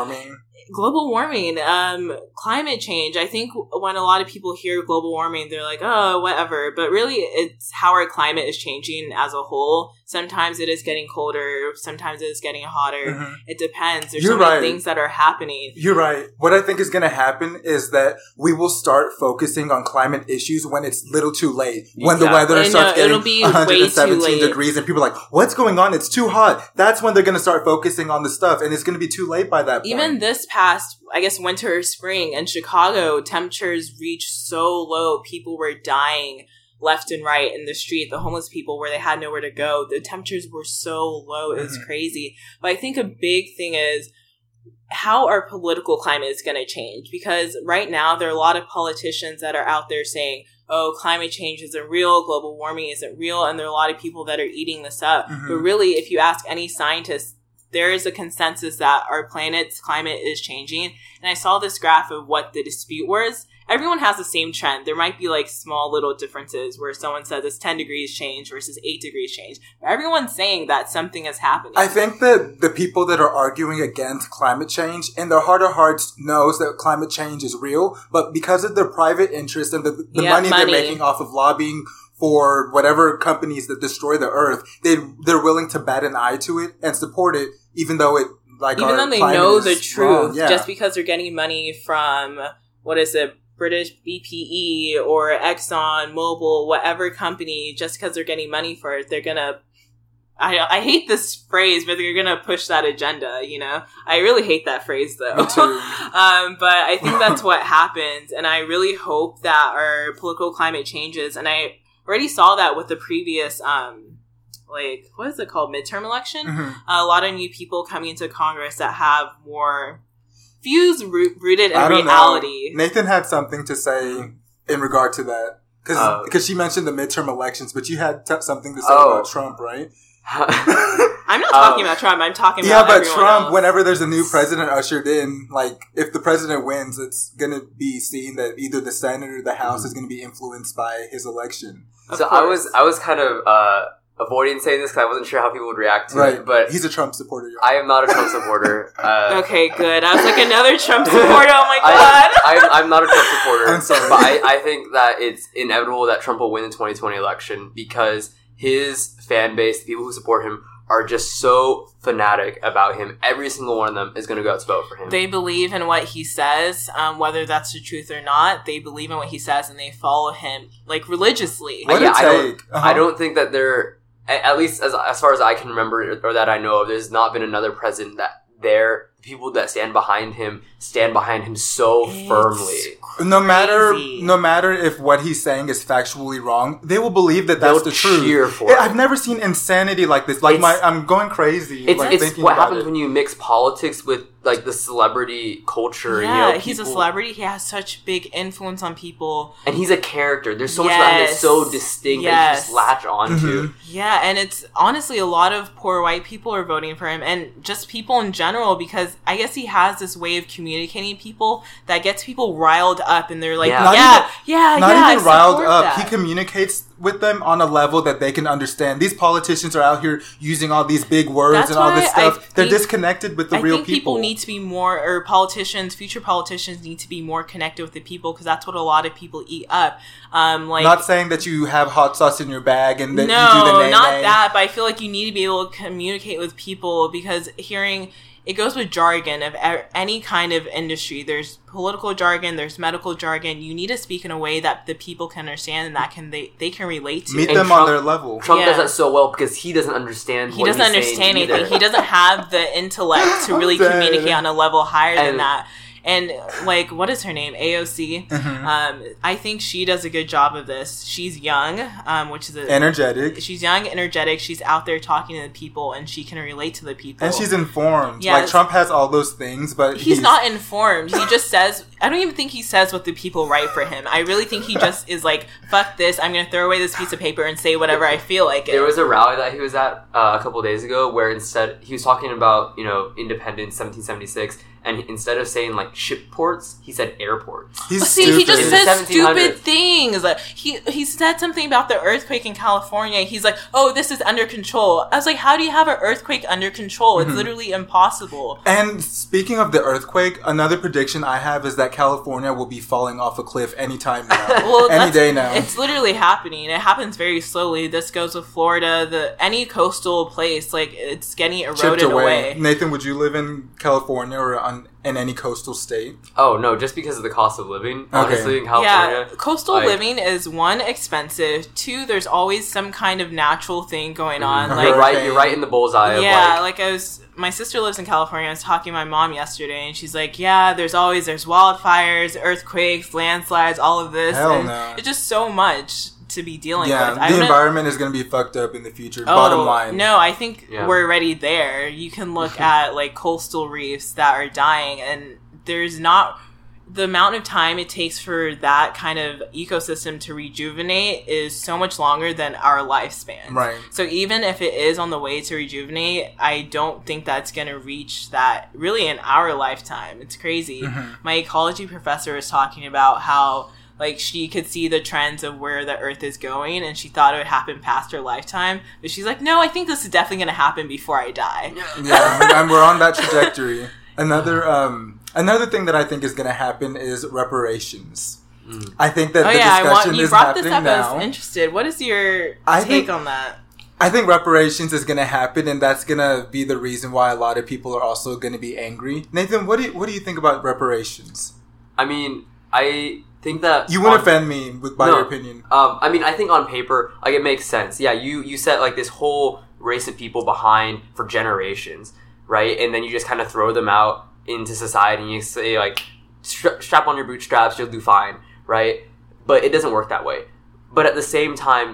warming, climate change. I think when a lot of people hear global warming, they're like, oh, whatever. But really, it's how our climate is changing as a whole. Sometimes it is getting colder. Sometimes it is getting hotter. It depends. There's so many things that are happening. You're right. What I think is going to happen is that we will start focusing on climate issues when it's little too late. When the weather starts getting 117 degrees and people are like, what's going on? It's too hot. That's when they're going to start focusing on the stuff. And it's going to be too late by that point. Even this past, I guess, winter or spring in Chicago, temperatures reached so low, people were dying left and right in the street. The homeless people, where they had nowhere to go, the temperatures were so low, it was crazy. But I think a big thing is how our political climate is going to change. Because right now, there are a lot of politicians that are out there saying, oh, climate change isn't real, global warming isn't real, and there are a lot of people that are eating this up. But really, if you ask any scientist, there is a consensus that our planet's climate is changing. And I saw this graph of what the dispute was. Everyone has the same trend. There might be like small little differences where someone says it's 10 degrees change versus 8 degrees change. But everyone's saying that something is happening. I think that the people that are arguing against climate change, in their heart of hearts, knows that climate change is real. But because of their private interest and the money they're making off of lobbying for whatever companies that destroy the earth, they're willing to bat an eye to it and support it, even though they know the truth. Just because they're getting money from, what is it, British BPE or Exxon Mobil, whatever company, just because they're getting money for it, they're gonna, I hate this phrase, but they're gonna push that agenda, you know? I really hate that phrase, though. Me too. But I think that's what happens, and I really hope that our political climate changes, and I already saw that with the previous, like, what is it called? Midterm election. Mm-hmm. A lot of new people coming into Congress that have more views rooted in reality. Nathan had something to say in regard to that. Because she mentioned the midterm elections, but you had something to say about Trump, right? I'm not talking about Trump. I'm talking about but everyone Trump, else. whenever there's a new president ushered in, like, if the president wins, it's going to be seen that either the Senate or the House is going to be influenced by his election. So I was kind of avoiding saying this because I wasn't sure how people would react to it. But he's a Trump supporter. I am not a Trump supporter. Okay, good. I was like, another Trump supporter. Oh my god. I'm not a Trump supporter. I'm sorry. But I think that it's inevitable that Trump will win the 2020 election because his fan base, the people who support him, are just so fanatic about him. Every single one of them is going to go out to vote for him. They believe in what he says, whether that's the truth or not. They believe in what he says and they follow him, like, religiously. I don't think that they're, at least as far as I can remember or that I know of, there's not been another president that the people that stand behind him so firmly. No matter if what he's saying is factually wrong, they will believe that that's the truth. Cheer for it. I've never seen insanity like this. Like I'm going crazy. It's what happens when you mix politics with like the celebrity culture. Yeah, you know, he's a celebrity. He has such big influence on people, and he's a character. There's so much about him that's so distinct that you just latch onto. Mm-hmm. Yeah, and it's honestly a lot of poor white people are voting for him, and just people in general, because I guess he has this way of communicating people that gets people riled up, and they're like, not even riled up. That. He communicates with them on a level that they can understand. These politicians are out here using all these big words and all this stuff. They're disconnected with the real people. Need to be more, or future politicians need to be more connected with the people, because that's what a lot of people eat up. Not saying that you have hot sauce in your bag and that you do the nay-nay. Not that, but I feel like you need to be able to communicate with people, because it goes with jargon of any kind of industry. There's political jargon, there's medical jargon. You need to speak in a way that the people can understand and that they can relate to. Meet them on their level. Trump does that so well because he doesn't understand He doesn't understand anything. He doesn't have the intellect to really communicate on a level higher than that. And, like, what is her name? AOC. Mm-hmm. I think she does a good job of this. She's young, which is energetic. She's young, energetic. She's out there talking to the people, and she can relate to the people. And she's informed. Yeah, like, Trump has all those things, but he's not informed. He just says, I don't even think he says what the people write for him. I really think he just is like, fuck this, I'm going to throw away this piece of paper and say whatever I feel like it. There was a rally that he was at a couple days ago where instead, he was talking about, independence, 1776, and instead of saying, like, ship ports, he said airports. He's stupid. He just says stupid things. He said something about the earthquake in California. He's like, oh, this is under control. I was like, how do you have an earthquake under control? It's literally impossible. And speaking of the earthquake, another prediction I have is that California will be falling off a cliff anytime now. Any day now. It's literally happening. It happens very slowly. This goes with Florida. Any coastal place, like, it's getting eroded away. Nathan, would you live in California or in any coastal state? Oh, no, just because of the cost of living, honestly, in California. Yeah, coastal living is, one, expensive. Two, there's always some kind of natural thing going on. Like, you're right in the bullseye of, my sister lives in California. I was talking to my mom yesterday, and she's like, yeah, there's wildfires, earthquakes, landslides, all of this. Hell no. It's just so much to be dealing with. Yeah, the environment is going to be fucked up in the future, bottom line. No, I think we're already there. You can look at, like, coastal reefs that are dying, and there's not... The amount of time it takes for that kind of ecosystem to rejuvenate is so much longer than our lifespan. Right. So even if it is on the way to rejuvenate, I don't think that's going to reach that really in our lifetime. It's crazy. Mm-hmm. My ecology professor was talking about how, like, she could see the trends of where the Earth is going, and she thought it would happen past her lifetime. But she's like, no, I think this is definitely going to happen before I die. Yeah, and we're on that trajectory. Another thing that I think is going to happen is reparations. I think that the discussion is happening now. I was interested. What is your take on that? I think reparations is going to happen, and that's going to be the reason why a lot of people are also going to be angry. Nathan, what do you think about reparations? I mean, I think that... You wouldn't offend me by your opinion. I mean, I think on paper, like, it makes sense. Yeah, you set, like, this whole race of people behind for generations, right? And then you just kind of throw them out into society and you say, like, strap on your bootstraps, you'll do fine, right? But it doesn't work that way. But at the same time,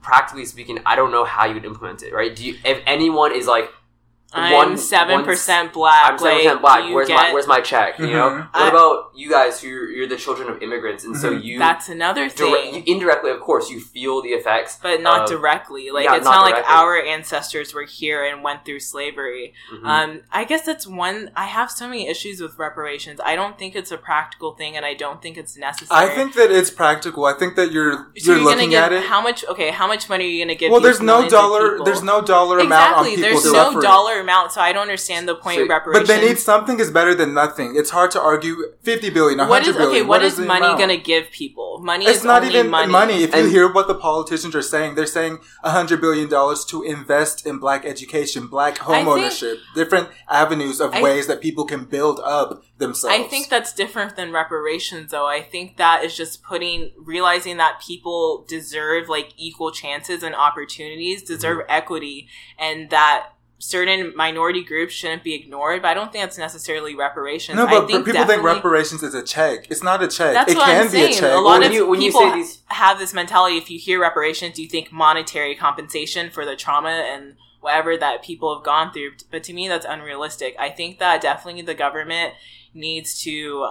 practically speaking, I don't know how you would implement it, right? If anyone is like, I'm 7% black. I'm 7% black. Where's my check? You know. Mm-hmm. What about you guys? You're the children of immigrants, and so you. That's another thing. You indirectly, of course, you feel the effects, but not directly. Like it's not like our ancestors were here and went through slavery. Mm-hmm. I guess that's one. I have so many issues with reparations. I don't think it's a practical thing, and I don't think it's necessary. I think that it's practical. I think that you're looking at it. How much money are you going to give? Well, there's no dollar. There's no dollar amount on people. There's no dollar amount, so I don't understand the point of reparations. But they need something is better than nothing. It's hard to argue 50 billion, 100 billion. Okay, what is money going to give people? Money is not only even money. If you hear what the politicians are saying, they're saying $100 billion to invest in black education, black home ownership, different avenues of ways that people can build up themselves. I think that's different than reparations, though. I think that is just realizing that people deserve like equal chances and opportunities, deserve equity, and that certain minority groups shouldn't be ignored, but I don't think that's necessarily reparations. No, but people think reparations is a check. It's not a check. That's it what can I'm be saying. a check. A lot of people have this mentality. If you hear reparations, you think monetary compensation for the trauma and whatever that people have gone through. But to me, that's unrealistic. I think that definitely the government needs to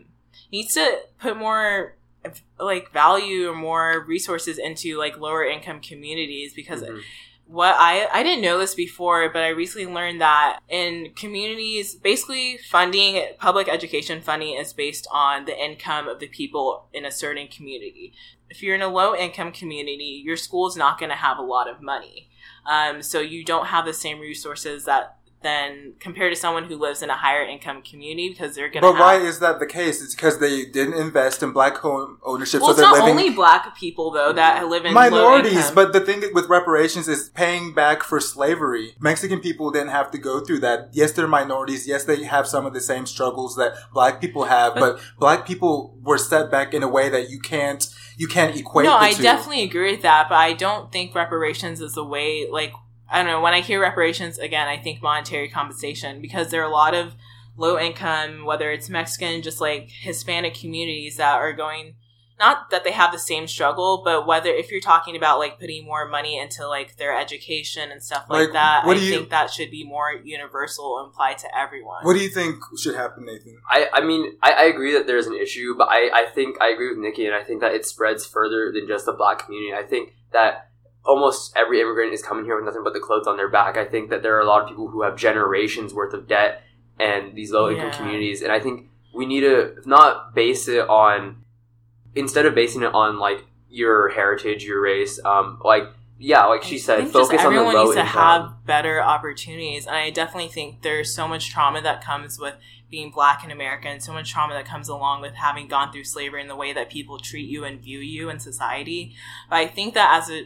put more like value or more resources into like lower income communities, because what I didn't know this before, but I recently learned that in communities, basically public education funding is based on the income of the people in a certain community. If you're in a low income community, your school is not going to have a lot of money. So you don't have the same resources than compared to someone who lives in a higher income community, because they're going to But why is that the case? It's because they didn't invest in black home ownership. Well, so it's not only black people, though, that live in minorities. Low income. But the thing with reparations is paying back for slavery. Mexican people didn't have to go through that. Yes, they're minorities. Yes, they have some of the same struggles that black people have. But black people were set back in a way that you can't equate the two. I definitely agree with that, but I don't think reparations is a way, like, I don't know, when I hear reparations, again, I think monetary compensation, because there are a lot of low income, whether it's Mexican, just like Hispanic communities that are going, not that they have the same struggle, but if you're talking about like putting more money into like their education and stuff like that, I think that should be more universal and apply to everyone. What do you think should happen, Nathan? I mean, I agree that there's an issue, but I think I agree with Nikki, and I think that it spreads further than just the black community. I think that almost every immigrant is coming here with nothing but the clothes on their back. I think that there are a lot of people who have generations worth of debt and these low income communities. And I think we need to not base it on, instead of basing it on like your heritage, your race, like she said, focus on the low income. Everyone needs to have better opportunities. And I definitely think there's so much trauma that comes with being black in America, and so much trauma that comes along with having gone through slavery and the way that people treat you and view you in society. But I think that as a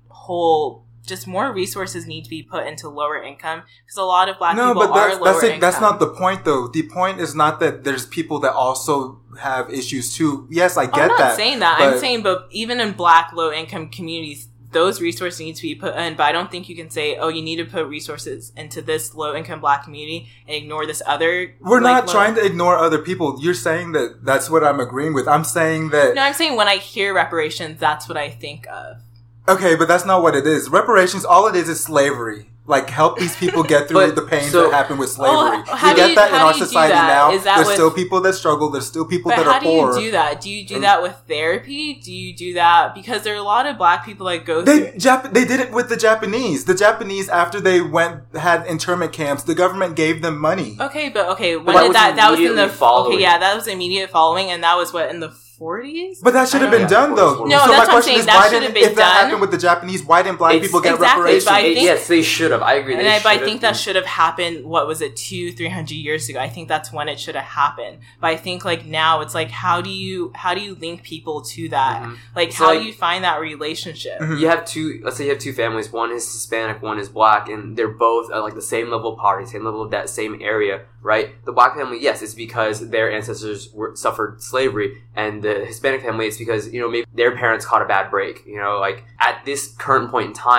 whole, just more resources need to be put into lower income, because a lot of black people are lower income. That's not the point, though. The point is not that there's people that also have issues too. Yes, I get that. I'm not saying that. I'm saying, but even in black low income communities, those resources need to be put in. But I don't think you can say, you need to put resources into this low income black community and ignore this other. We're not trying to ignore other people. You're saying that that's what I'm agreeing with. I'm saying that. No, I'm saying when I hear reparations, that's what I think of. Okay, but that's not what it is. Reparations, all it is slavery. Like, help these people get through the pains that happen with slavery. We get that in our society now. There's still people that struggle. There's still people that are poor. But how do you do that? Do you do that with therapy? Do you do that? Because there are a lot of black people that go through... They did it with the Japanese. The Japanese, after they had internment camps, the government gave them money. Okay, when did that... That was in the... Following. Okay, yeah, that was immediate following, and that was in the 40s? But that should have been done, though. No, so that's what I'm saying. That should have been done. If that happened with the Japanese, why didn't black people get reparations? Yes, they should have. I agree. But I think that should have happened, 200-300 years ago. I think that's when it should have happened. But I think, now, it's how do you link people to that? Mm-hmm. How do you find that relationship? Mm-hmm. Let's say you have two families. One is Hispanic, one is black, and they're both at, the same level of poverty, same level of debt, same area, right? The black family, yes, it's because their ancestors suffered slavery, and the Hispanic family, it's because, maybe their parents caught a bad break. At this current point in time,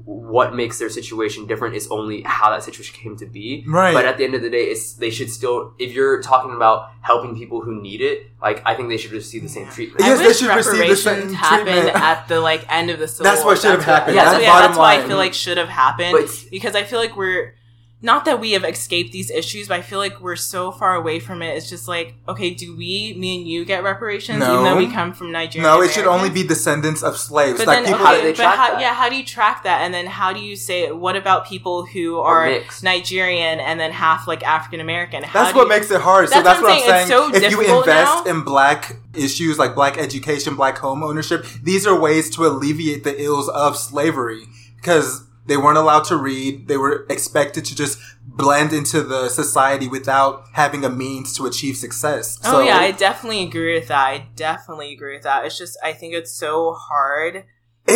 what makes their situation different is only how that situation came to be. Right. But at the end of the day, they should still, if you're talking about helping people who need it, like, I think they should receive the same treatment. Yes, I they wish should receive the same reparations happened treatment. at the like end of the Civil That's War. what should have happened. Yeah, That's why I line. feel like should have happened. But- Because I feel like we're not that we have escaped these issues, but I feel like we're so far away from it. It's just like, okay, do me and you get reparations No. even though we come from Nigeria? No, it should only be descendants of slaves. But like then, people. How do they track that? Yeah, how do you track that? And then how do you say, what about people who are mixed. Nigerian and then half like African American? That's what makes it hard. So That's that's what what I'm I'm saying. saying. It's so If you difficult invest now. in black issues like black education, black home ownership, these are ways to alleviate the ills of slavery. Because they weren't allowed to read. They were expected to just blend into the society without having a means to achieve success. Oh yeah, I definitely agree with that. It's just, I think it's so hard.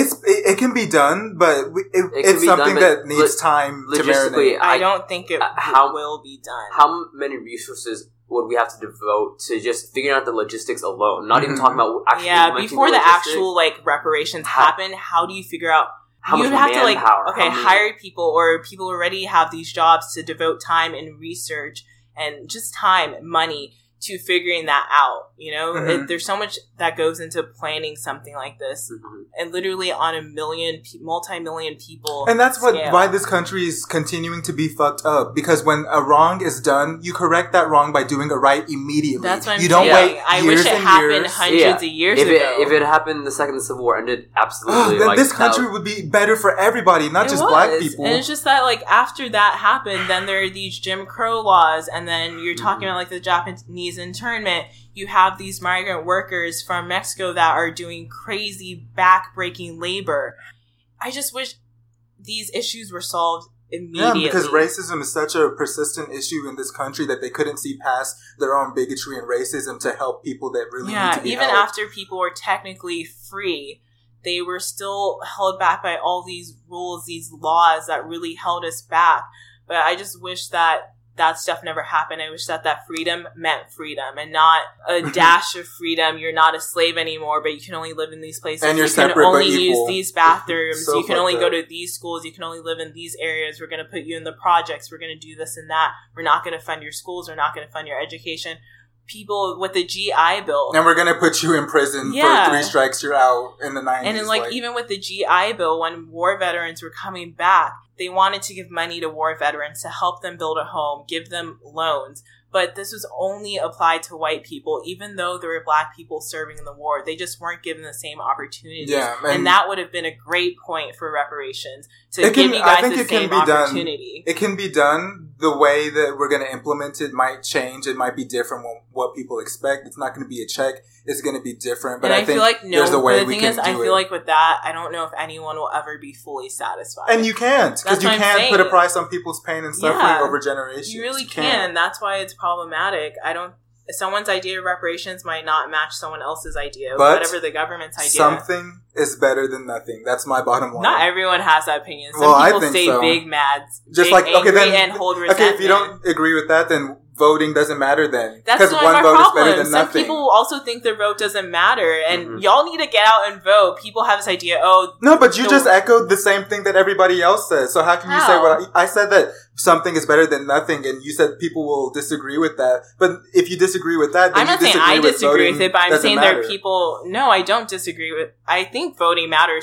It can be done, but it's be something done, that but needs time to logistically, marinate. I don't think it how- will be done. How many resources would we have to devote to just figuring out the logistics alone? Not even Mhm. talking about actually Yeah, implementing before the logistics. actual like reparations happen, how do you figure out? How you much have to like manpower, okay, how many- hire people, or people already have these jobs to devote time and research and just time, money to figuring that out. You know, Mhm. there's so much that goes into planning something like this, Mhm. and literally on a multi-million people. And that's scale. why this country is continuing to be fucked up. Because when a wrong is done, you correct that wrong by doing it right immediately. That's what I'm you don't saying. wait I years wish it and happened years. hundreds of years if ago. if it happened the second the Civil War ended, absolutely. Then like, this country would be better for everybody, not It just was. black people. And it's just that, like, after that happened, then there are these Jim Crow laws, and then you're talking Mm-hmm. about, like, the Japanese internment. You have these migrant workers from Mexico that are doing crazy, back-breaking labor. I just wish these issues were solved Yeah, immediately. because racism is such a persistent issue in this country that they couldn't see past their own bigotry and racism to help people that really need to be even helped. after people were technically free, they were still held back by all these rules, these laws that really held us back. But I just wish that stuff never happened. I wish that freedom meant freedom and not a dash of freedom. You're not a slave anymore, but you can only live in these places. And you're you can separate but only equal. use these bathrooms. So you can only fucked go up. to these schools. You can only live in these areas. We're going to put you in the projects. We're going to do this and that. We're not going to fund your schools. We're not going to fund your education. People with the GI Bill. And we're going to put you in prison Yeah. for 3 strikes, you're out in the 90s. And then, like, even with the GI Bill, when war veterans were coming back, they wanted to give money to war veterans to help them build a home, give them loans. But this was only applied to white people, even though there were black people serving in the war. They just weren't given the same opportunities. Yeah, and that would have been a great point for reparations, to It can- give you I guys think the it can same be done. opportunity. It can be done. The way that we're going to implement it might change. It might be different from what people expect. It's not going to be a check. It's going to be different. But And I I think feel like, there's a way but the we thing can is, do I it. feel like with that, I don't know if anyone will ever be fully satisfied. And you can't. Because That's you what I'm can't put a saying. price on people's pain and suffering Yeah. over generations. You really can't. can. That's why it's problematic. Someone's idea of reparations might not match someone else's idea, But whatever the government's idea. Something is better than nothing. That's my bottom line. Not everyone has that opinion. Some Well, I people think stay so. big mads, Just big like, okay, angry, then, and hold resentment. okay, if you don't agree with that, then voting doesn't matter then. That's Because not one my vote is problem. better than Some nothing. people also think their vote doesn't matter, and Mhm. y'all need to get out and vote. People have this idea, No, but you So- just echoed the same thing that everybody else says. So how can you say How? what I said that something is better than nothing, and you said people will disagree with that. But if you disagree with that, then I'm not you saying I with disagree voting with it, but I'm doesn't saying there matter. are people. No, I don't disagree with. I think voting matters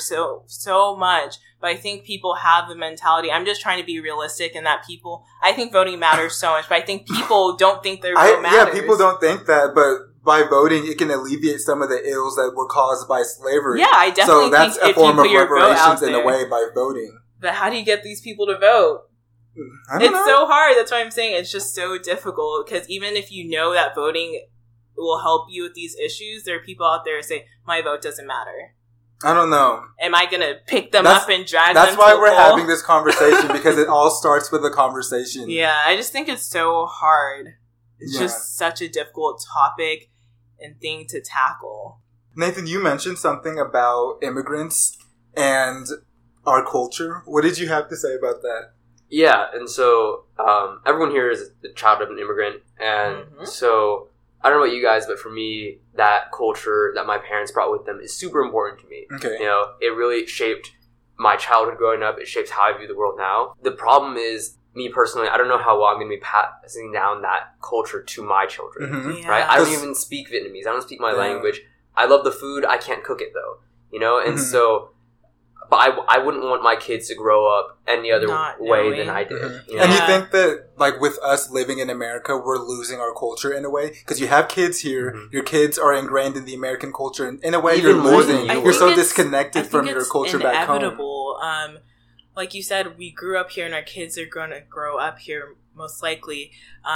so much, but I think people have the mentality. I'm just trying to be realistic, in that people. I think voting matters so much, but I think people don't think their vote matters. Yeah, people don't think that, but by voting, it can alleviate some of the ills that were caused by slavery. Yeah, I definitely So that's think a if you form put of your vote out reparations in a there. way by voting. But how do you get these people to vote? I don't It's know. so hard. That's why I'm saying it's just so difficult, because even if you know that voting will help you with these issues, there are people out there who say, my vote doesn't matter. I don't know. Am I going to pick them That's- up and drag them That's to why a we're poll? having this conversation, because it all starts with a conversation. Yeah, I just think it's so hard. It's Yeah. just such a difficult topic and thing to tackle. Nathan, you mentioned something about immigrants and our culture. What did you have to say about that? Yeah, and so everyone here is the child of an immigrant, and Mhm. so I don't know about you guys, but for me, that culture that my parents brought with them is super important to me. Okay. You know, it really shaped my childhood growing up. It shapes how I view the world now. The problem is, me personally, I don't know how well I'm going to be passing down that culture to my children, right? I don't even speak Vietnamese. I don't speak my language. I love the food. I can't cook it though, you know? And so, but I wouldn't want my kids to grow up any other way than I did. You know? And you think that, like, with us living in America, we're losing our culture in a way? Because you have kids here, your kids are ingrained in the American culture, and in a way, you're losing. You're so disconnected from your culture back home. Like you said, we grew up here and our kids are going to grow up here most likely.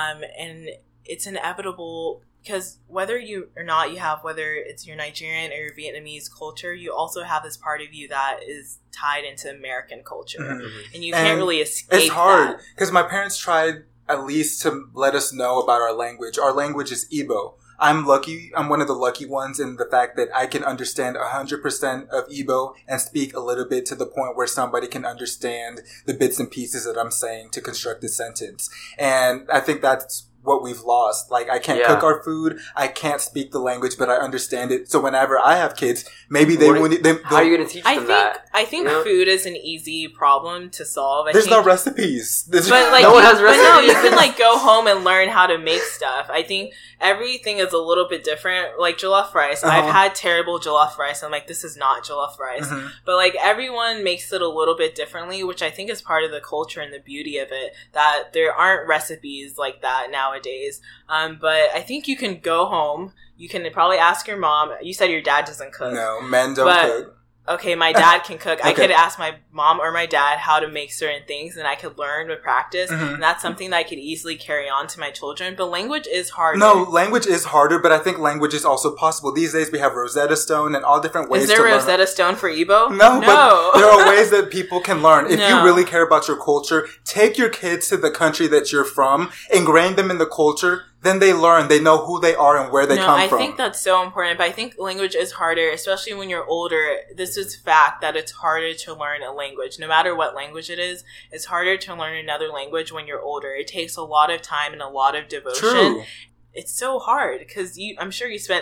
And it's inevitable because whether you or not you have, whether it's your Nigerian or your Vietnamese culture, you also have this part of you that is tied into American culture. And you can't really escape. It's hard because my parents tried at least to let us know about our language. Our language is Igbo. I'm lucky. I'm one of the lucky ones in the fact that I can understand 100% of Igbo and speak a little bit to the point where somebody can understand the bits and pieces that I'm saying to construct a sentence. And I think that's what we've lost. Like, I can't cook our food. I can't speak the language, but I understand it. So whenever I have kids, maybe they wouldn't. How are you going to teach them that? I think food is an easy problem to solve. There's no recipes. But like, no one has recipes. But no, you can like go home and learn how to make stuff. I think everything is a little bit different. Like jollof rice. I've had terrible jollof rice. I'm like, this is not jollof rice. But like, everyone makes it a little bit differently, which I think is part of the culture and the beauty of it, that there aren't recipes like that nowadays. But I think you can go home. You can probably ask your mom. You said your dad doesn't cook. No, men don't cook. Okay, my dad can cook. I could ask my mom or my dad how to make certain things, and I could learn with practice. And that's something that I could easily carry on to my children. But language is harder. No, language is harder, but I think language is also possible. These days we have Rosetta Stone and all different ways to learn. Is there Rosetta Stone for Igbo? No, but there are ways that people can learn. If you really care about your culture, take your kids to the country that you're from, ingrain them in the culture. Then they learn. They know who they are and where they come from. I think that's so important. But I think language is harder, especially when you're older. This is fact that it's harder to learn a language. No matter what language it is, it's harder to learn another language when you're older. It takes a lot of time and a lot of devotion. True. It's so hard because I'm sure you spent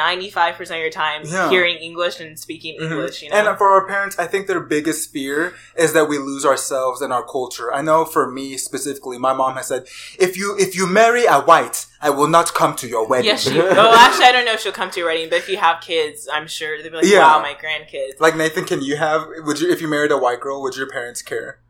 95% of your time hearing English and speaking English, you know? And for our parents, I think their biggest fear is that we lose ourselves and our culture. I know for me specifically, my mom has said, if you marry a white, I will not come to your wedding. Yes, well, actually, I don't know if she'll come to your wedding, but if you have kids, I'm sure they'll be like, wow, my grandkids. Like, Nathan, if you married a white girl, would your parents care?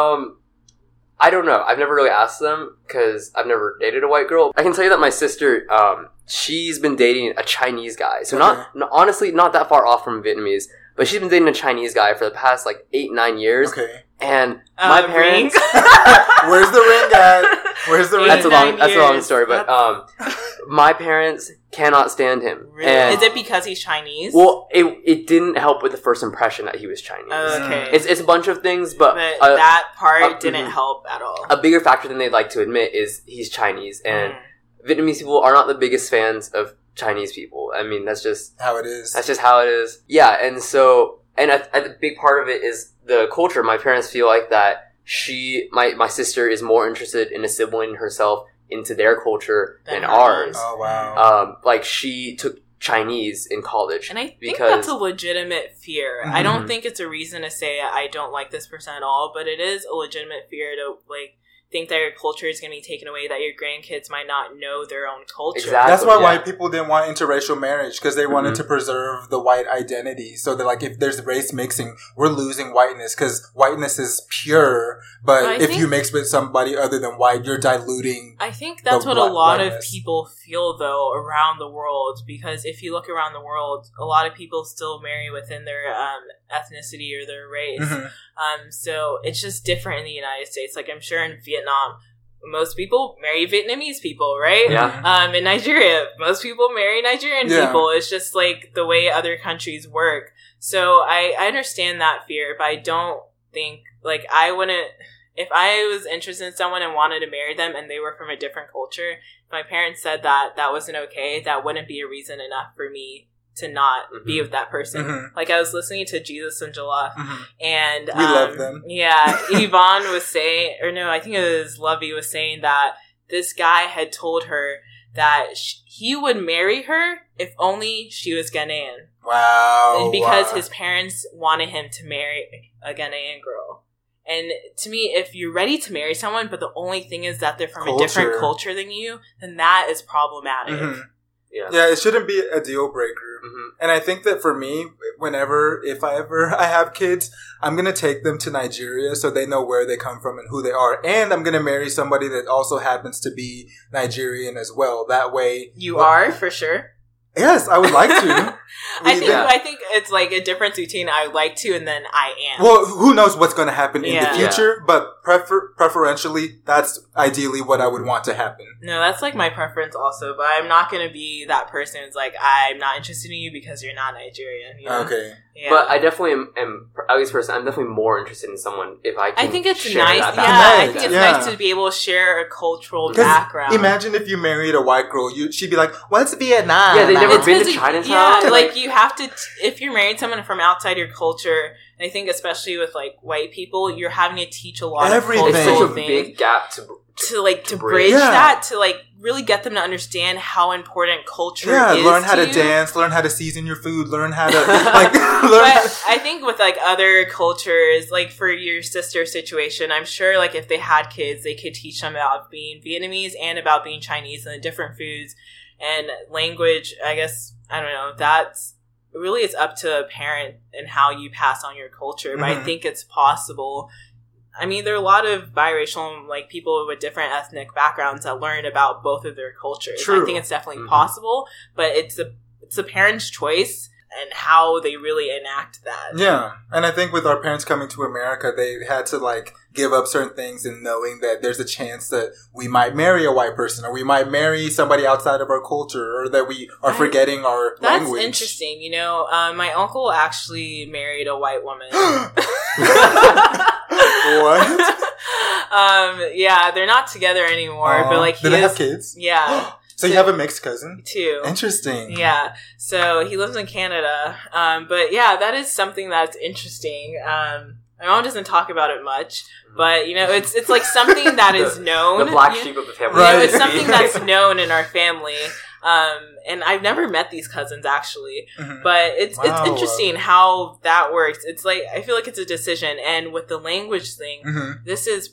I don't know. I've never really asked them because I've never dated a white girl. I can tell you that my sister, she's been dating a Chinese guy. So honestly, not that far off from Vietnamese, but she's been dating a Chinese guy for the past like 8-9 years. Okay. And my parents, where's the ring at? Where's the ring? That's a long story, but my parents cannot stand him. Really? And is it because he's Chinese? Well, it didn't help with the first impression that he was Chinese. Okay. It's a bunch of things, but that part didn't help at all. A bigger factor than they'd like to admit is he's Chinese, and Vietnamese people are not the biggest fans of Chinese people. I mean, that's just how it is. That's just how it is. Yeah, and so, and a big part of it is the culture. My parents feel like that my sister is more interested in assimilating herself into their culture than ours. Oh, wow. Like, she took Chinese in college. And I think that's a legitimate fear. I don't think it's a reason to say I don't like this person at all, but it is a legitimate fear to, like, think that your culture is going to be taken away, that your grandkids might not know their own culture. Exactly. That's why white people didn't want interracial marriage, because they wanted to preserve the white identity. So they're like, if there's race mixing, we're losing whiteness, because whiteness is pure, but if you mix with somebody other than white, you're diluting. I think that's what a lot of people feel, though, around the world, because if you look around the world, a lot of people still marry within their ethnicity or their race. So it's just different in the United States. Like, I'm sure in Vietnam, most people marry Vietnamese people, right? Yeah. In Nigeria, most people marry Nigerian people. It's just like the way other countries work. So I understand that fear, but I don't think, like, I wouldn't, if I was interested in someone and wanted to marry them and they were from a different culture, if my parents said that wasn't okay, that wouldn't be a reason enough for me to not be with that person. Like, I was listening to Jesus and Jollof, and we love them. Yeah, Yvonne was saying, or no, I think it was Lovey was saying that this guy had told her that he would marry her if only she was Ghanaian. Wow. Because his parents wanted him to marry a Ghanaian girl. And to me, if you're ready to marry someone, but the only thing is that they're from a different culture than you, then that is problematic. Mm-hmm. Yeah, it shouldn't be a deal breaker. Mm-hmm. And I think that for me, if I have kids, I'm going to take them to Nigeria so they know where they come from and who they are. And I'm going to marry somebody that also happens to be Nigerian as well. That way... You are, for sure. Yes, I would like to. I think it's like a difference between I would like to and then I am. Well, who knows what's going to happen in the future, but preferentially, that's ideally what I would want to happen. No, that's like my preference also, but I'm not going to be that person who's like, I'm not interested in you because you're not Nigerian. You know? Okay. Yeah. But I definitely am, at least personally, I'm definitely more interested in someone if I can. I think it's share nice. That I think it's nice to be able to share a cultural background. Imagine if you married a white girl, she'd be like, "What's Vietnam?" Yeah, they've never been to Chinatown. Yeah, like you have to. If you're marrying someone from outside your culture, and I think especially with like white people, you're having to teach a lot of cultural things. It's such a big gap to bridge that, to like really get them to understand how important culture is. Learn how to dance, learn how to season your food, learn how to like But I think with like other cultures, like for your sister situation, I'm sure like if they had kids, they could teach them about being Vietnamese and about being Chinese and the different foods and language. I guess, I don't know, that's really, it's up to a parent and how you pass on your culture. But I think it's possible. I mean, there are a lot of biracial, like, people with different ethnic backgrounds that learn about both of their cultures. True. I think it's definitely possible, but it's a parent's choice and how they really enact that. Yeah. And I think with our parents coming to America, they had to, like, give up certain things and knowing that there's a chance that we might marry a white person or we might marry somebody outside of our culture or that we are forgetting our language. That's interesting. You know, my uncle actually married a white woman. What? Yeah, they're not together anymore, but like do they have kids? Yeah. So you have a mixed cousin? Too. Interesting. Yeah. So he lives in Canada. But yeah, that is something that's interesting. My mom doesn't talk about it much, but you know, it's like something that is known. The black sheep of the family. Right. You know, it's something that's known in our family. And I've never met these cousins actually, but it's interesting how that works. It's like, I feel like it's a decision. And with the language thing, this is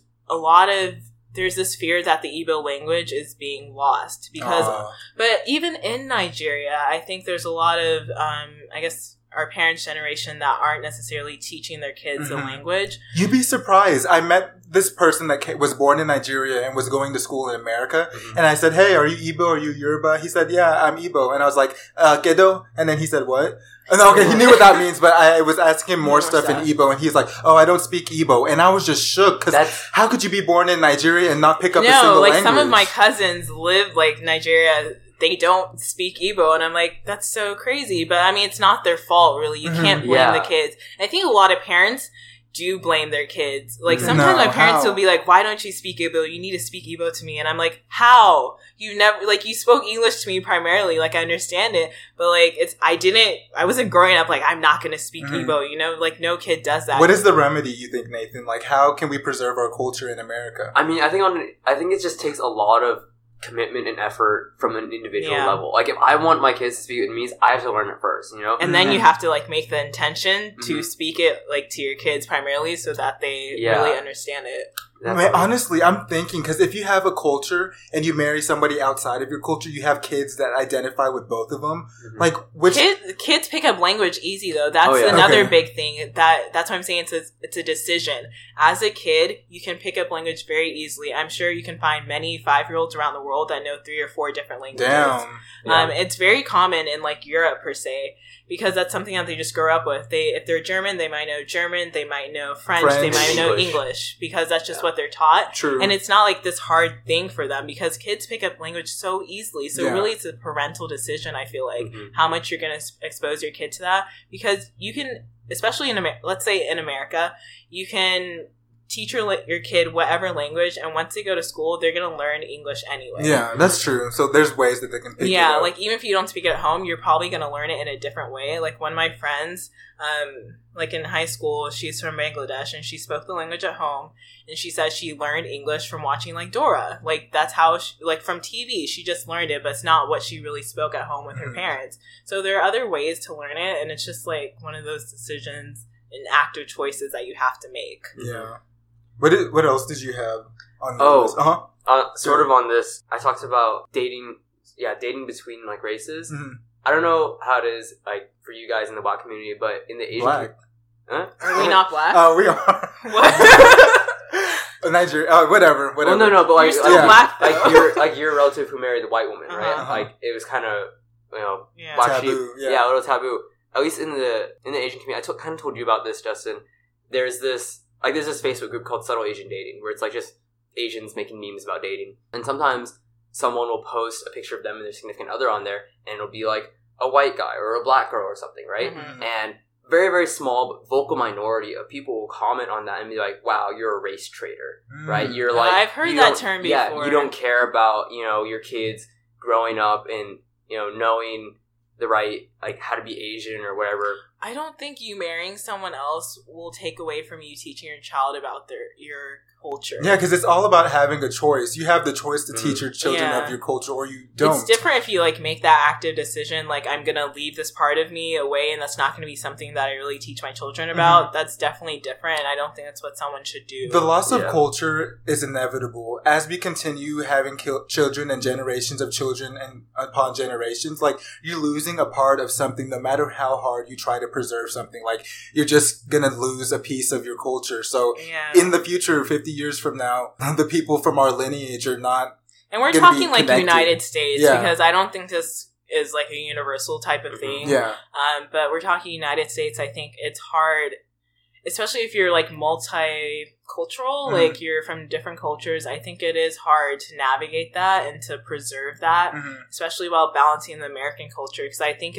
there's this fear that the Igbo language is being lost because, but even in Nigeria, I think there's a lot of, I guess, our parents' generation that aren't necessarily teaching their kids the language. You'd be surprised. I met this person that was born in Nigeria and was going to school in America. And I said, "Hey, are you Igbo? Are you Yoruba?" He said, "Yeah, I'm Igbo." And I was like, "Kedo?" And then he said, "What?" And okay, he knew what that means, but I was asking him more stuff in Igbo, and he's like, "Oh, I don't speak Igbo." And I was just shook, because how could you be born in Nigeria and not pick up a single language? Some of my cousins live, like, Nigeria, they don't speak Igbo, and I'm like, that's so crazy. But, I mean, it's not their fault, really. You can't blame the kids. I think a lot of parents do blame their kids. Like, sometimes my parents will be like, "Why don't you speak Igbo? You need to speak Igbo to me." And I'm like, how? You never, like, you spoke English to me primarily. Like, I understand it. But, like, I wasn't growing up like, I'm not going to speak Igbo, you know? Like, no kid does that. What is the remedy, you think, Nathan? Like, how can we preserve our culture in America? I mean, I think it just takes a lot of commitment and effort from an individual level. Like, if I want my kids to speak Vietnamese, I have to learn it first, you know? And then you have to, like, make the intention to speak it, like, to your kids primarily so that they really understand it. Man, honestly, I'm thinking, because if you have a culture and you marry somebody outside of your culture, you have kids that identify with both of them. Like, which kids pick up language easy though. That's another big thing. That's why I'm saying it's a decision. As a kid, you can pick up language very easily. I'm sure you can find many 5-year-olds around the world that know 3 or 4 different languages. Damn. It's very common in like Europe per se, because that's something that they just grow up with. If they're German, they might know German, they might know French, they might know English, because that's just what they're taught. True. And it's not like this hard thing for them, because kids pick up language so easily. So really it's a parental decision, I feel like, how much you're going to expose your kid to that. Because you can, especially let's say in America, you can teach your kid whatever language, and once they go to school, they're going to learn English anyway. Yeah, that's true. So there's ways that they can pick it up. Like even if you don't speak it at home, you're probably going to learn it in a different way. Like one of my friends, like in high school, she's from Bangladesh and she spoke the language at home, and she said she learned English from watching like Dora. Like that's how like from TV, she just learned it, but it's not what she really spoke at home with her parents. So there are other ways to learn it, and it's just like one of those decisions and active choices that you have to make. Yeah. What else did you have on your list? Sort of on this, I talked about dating between like races. Mm-hmm. I don't know how it is like for you guys in the Black community, but in the Asian Black. Are we not Black? Oh, we are. What? Nigeria. Whatever. Well, no, but like, you're still Black. like your relative who married the white woman, right? Uh-huh. Like it was kind of Yeah. black Taboo, sheep, a little taboo. At least in the Asian community, I kind of told you about this, Justin. There's this Facebook group called Subtle Asian Dating, where it's like just Asians making memes about dating, and sometimes someone will post a picture of them and their significant other on there, and it'll be like a white guy or a black girl or something, right? Mm-hmm. And very, very small but vocal minority of people will comment on that and be like, wow, you're a race traitor, right? You're like, I've heard that term before. Yeah, you don't care about, your kids growing up and, knowing the right, like, how to be Asian or whatever. I don't think you marrying someone else will take away from you teaching your child about your culture. Yeah, because it's all about having a choice. You have the choice to teach your children of your culture, or you don't. It's different if you like make that active decision, like I'm gonna leave this part of me away, and that's not gonna be something that I really teach my children about. Mm-hmm. That's definitely different, and I don't think that's what someone should do. The loss of culture is inevitable as we continue having children and generations of children, and upon generations, like you're losing a part of something. No matter how hard you try to preserve something, like you're just gonna lose a piece of your culture. So in the future, 50 years from now, the people from our lineage are not. And we're talking like United States, because I don't think this is like a universal type of thing. Yeah. But we're talking United States. I think it's hard, especially if you're like multicultural, like you're from different cultures. I think it is hard to navigate that and to preserve that, especially while balancing the American culture. Because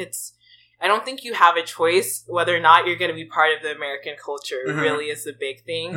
I don't think you have a choice whether or not you're going to be part of the American culture. Really is the big thing.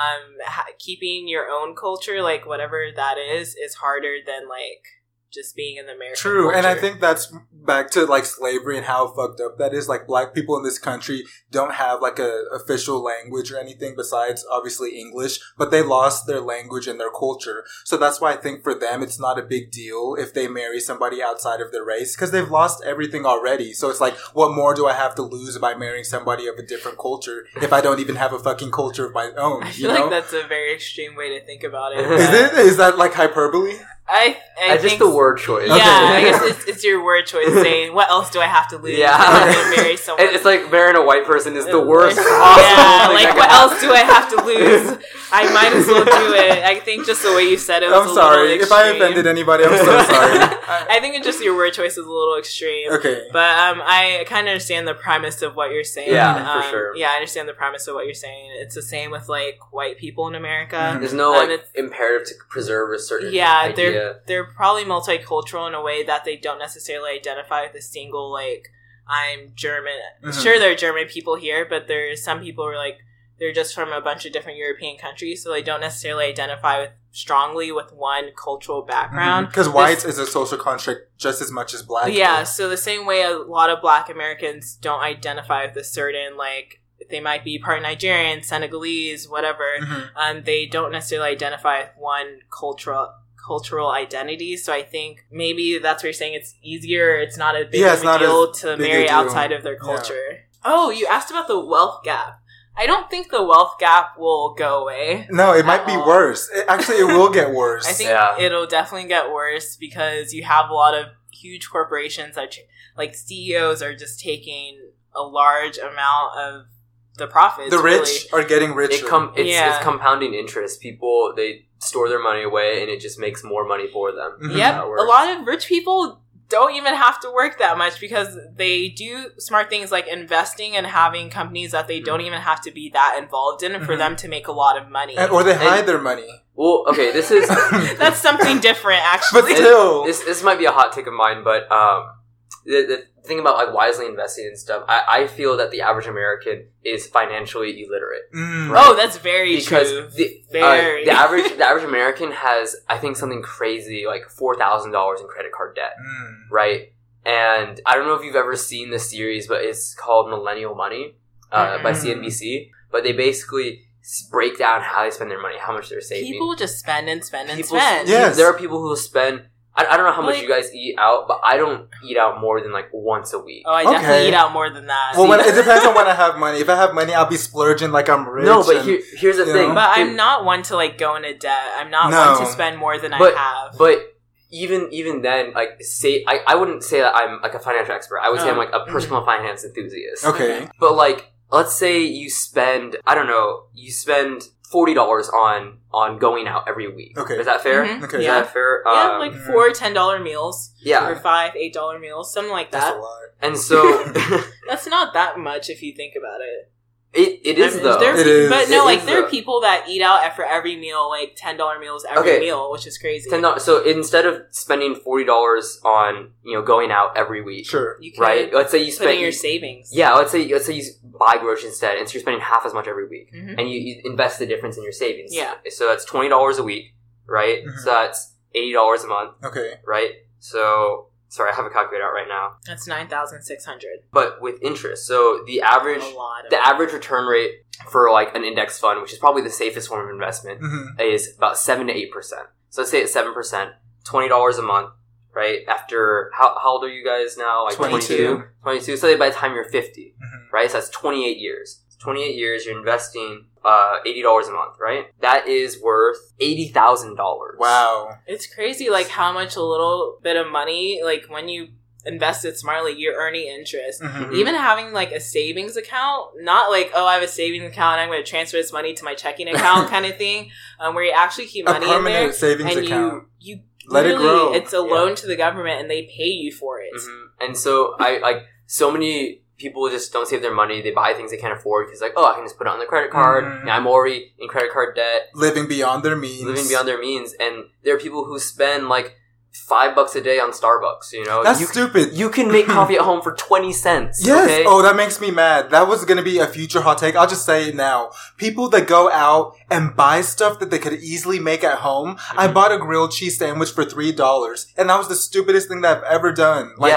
Keeping your own culture, like whatever that is harder than like just being in the American culture. And I think that's back to like slavery and how fucked up that is. Like black people in this country don't have like a official language or anything besides obviously English, but they lost their language and their culture. So that's why I think for them it's not a big deal if they marry somebody outside of their race, because they've lost everything already. So it's like, what more do I have to lose by marrying somebody of a different culture if I don't even have a fucking culture of my own? I feel like that's a very extreme way to think about it. Is it? Is that like hyperbole? I think just the word choice. Yeah, I guess it's your word choice saying, what else do I have to lose? Yeah. I'm gonna marry someone. It's like marrying a white person is the worst possible Yeah, thing like what else do I have to lose? I might as well do it. I think just the way you said it was I'm sorry. If I offended anybody, I'm so sorry. I think it's just your word choice is a little extreme. Okay. But I kind of understand the premise of what you're saying. Yeah, for sure. Yeah, I understand the premise of what you're saying. It's the same with like white people in America. There's no imperative to preserve a certain idea. They're probably multicultural in a way that they don't necessarily identify with a single, like, I'm German. Sure, there are German people here, but there's some people who are like, they're just from a bunch of different European countries, so they don't necessarily identify strongly with one cultural background. Because whites is a social construct just as much as black. Yeah, so the same way a lot of black Americans don't identify with a certain, like, they might be part Nigerian, Senegalese, whatever. They don't necessarily identify with one cultural identity. So I think maybe that's what you're saying. It's easier. It's not a big deal to marry outside of their culture. Yeah. Oh, you asked about the wealth gap. I don't think the wealth gap will go away. No, it might be worse. Actually, it will get worse. I think it'll definitely get worse because you have a lot of huge corporations that, like, CEOs are just taking a large amount of the profits. The rich are getting richer. It's compounding interest. People, they store their money away and it just makes more money for them. Yep. A lot of rich people don't even have to work that much because they do smart things like investing and having companies that they don't even have to be that involved in for them to make a lot of money. Or they hide their money. Well, okay, this is... That's something different, actually. But still... This might be a hot take of mine, but the thing about like wisely investing and stuff, I feel that the average American is financially illiterate. Right? Oh, that's very true. The average American has, I think, something crazy like $4,000 in credit card debt, right? And I don't know if you've ever seen the series, but it's called Millennial Money by CNBC. But they basically break down how they spend their money, how much they're saving. People just spend and spend and spend. Yes. There are people who spend... I don't know how much you guys eat out, but I don't eat out more than like once a week. Oh, I definitely eat out more than that. Well, it depends on when I have money. If I have money, I'll be splurging like I'm rich. No, but here's the thing. But I'm not one to like go into debt. I'm not one to spend more than I have. But even then, like, I wouldn't say that I'm like a financial expert. I would say I'm like a personal finance enthusiast. Okay. But like, let's say you spend, I don't know, $40 on going out every week. Okay. Is that fair? Okay. Is that fair? Yeah, like $4 $10 meals. Yeah. Or $5 $8 meals, something like that. That's a lot. And so that's not that much if you think about it. It is though. It is. But no, like there are people that eat out for every meal, like $10 meals every meal, which is crazy. $10. So instead of spending $40 on going out every week, sure, you could right? Let's say you put in your savings. Yeah, let's say you buy groceries instead, and so you're spending half as much every week, and you invest the difference in your savings. Yeah. So that's $20 a week, right? So that's $80 a month. Okay. Right. So. Sorry, I have a calculator out right now. That's 9,600. But with interest, so the average return rate for like an index fund, which is probably the safest form of investment, is about 7 to 8%. So let's say it's 7%, $20 a month, right? After how old are you guys now? Like 22. So by the time you're 50, right? So that's 28 years. 28 years, you're investing $80 a month, right? That is worth $80,000. Wow. It's crazy, like, how much a little bit of money, like, when you invest it smartly, you're earning interest. Even having, like, a savings account, not like, oh, I have a savings account, I'm going to transfer this money to my checking account kind of thing, where you actually keep money in there. Savings and account. you let it grow. It's a loan to the government, and they pay you for it. And so, so many people just don't save their money. They buy things they can't afford because, like, oh, I can just put it on the credit card. And I'm already in credit card debt. Living beyond their means. And there are people who spend, like, $5 a day on Starbucks, That's stupid. You can make coffee at home for 20 cents. Yes. Okay? Oh, that makes me mad. That was going to be a future hot take. I'll just say it now. People that go out and buy stuff that they could easily make at home. I bought a grilled cheese sandwich for $3. And that was the stupidest thing that I've ever done. For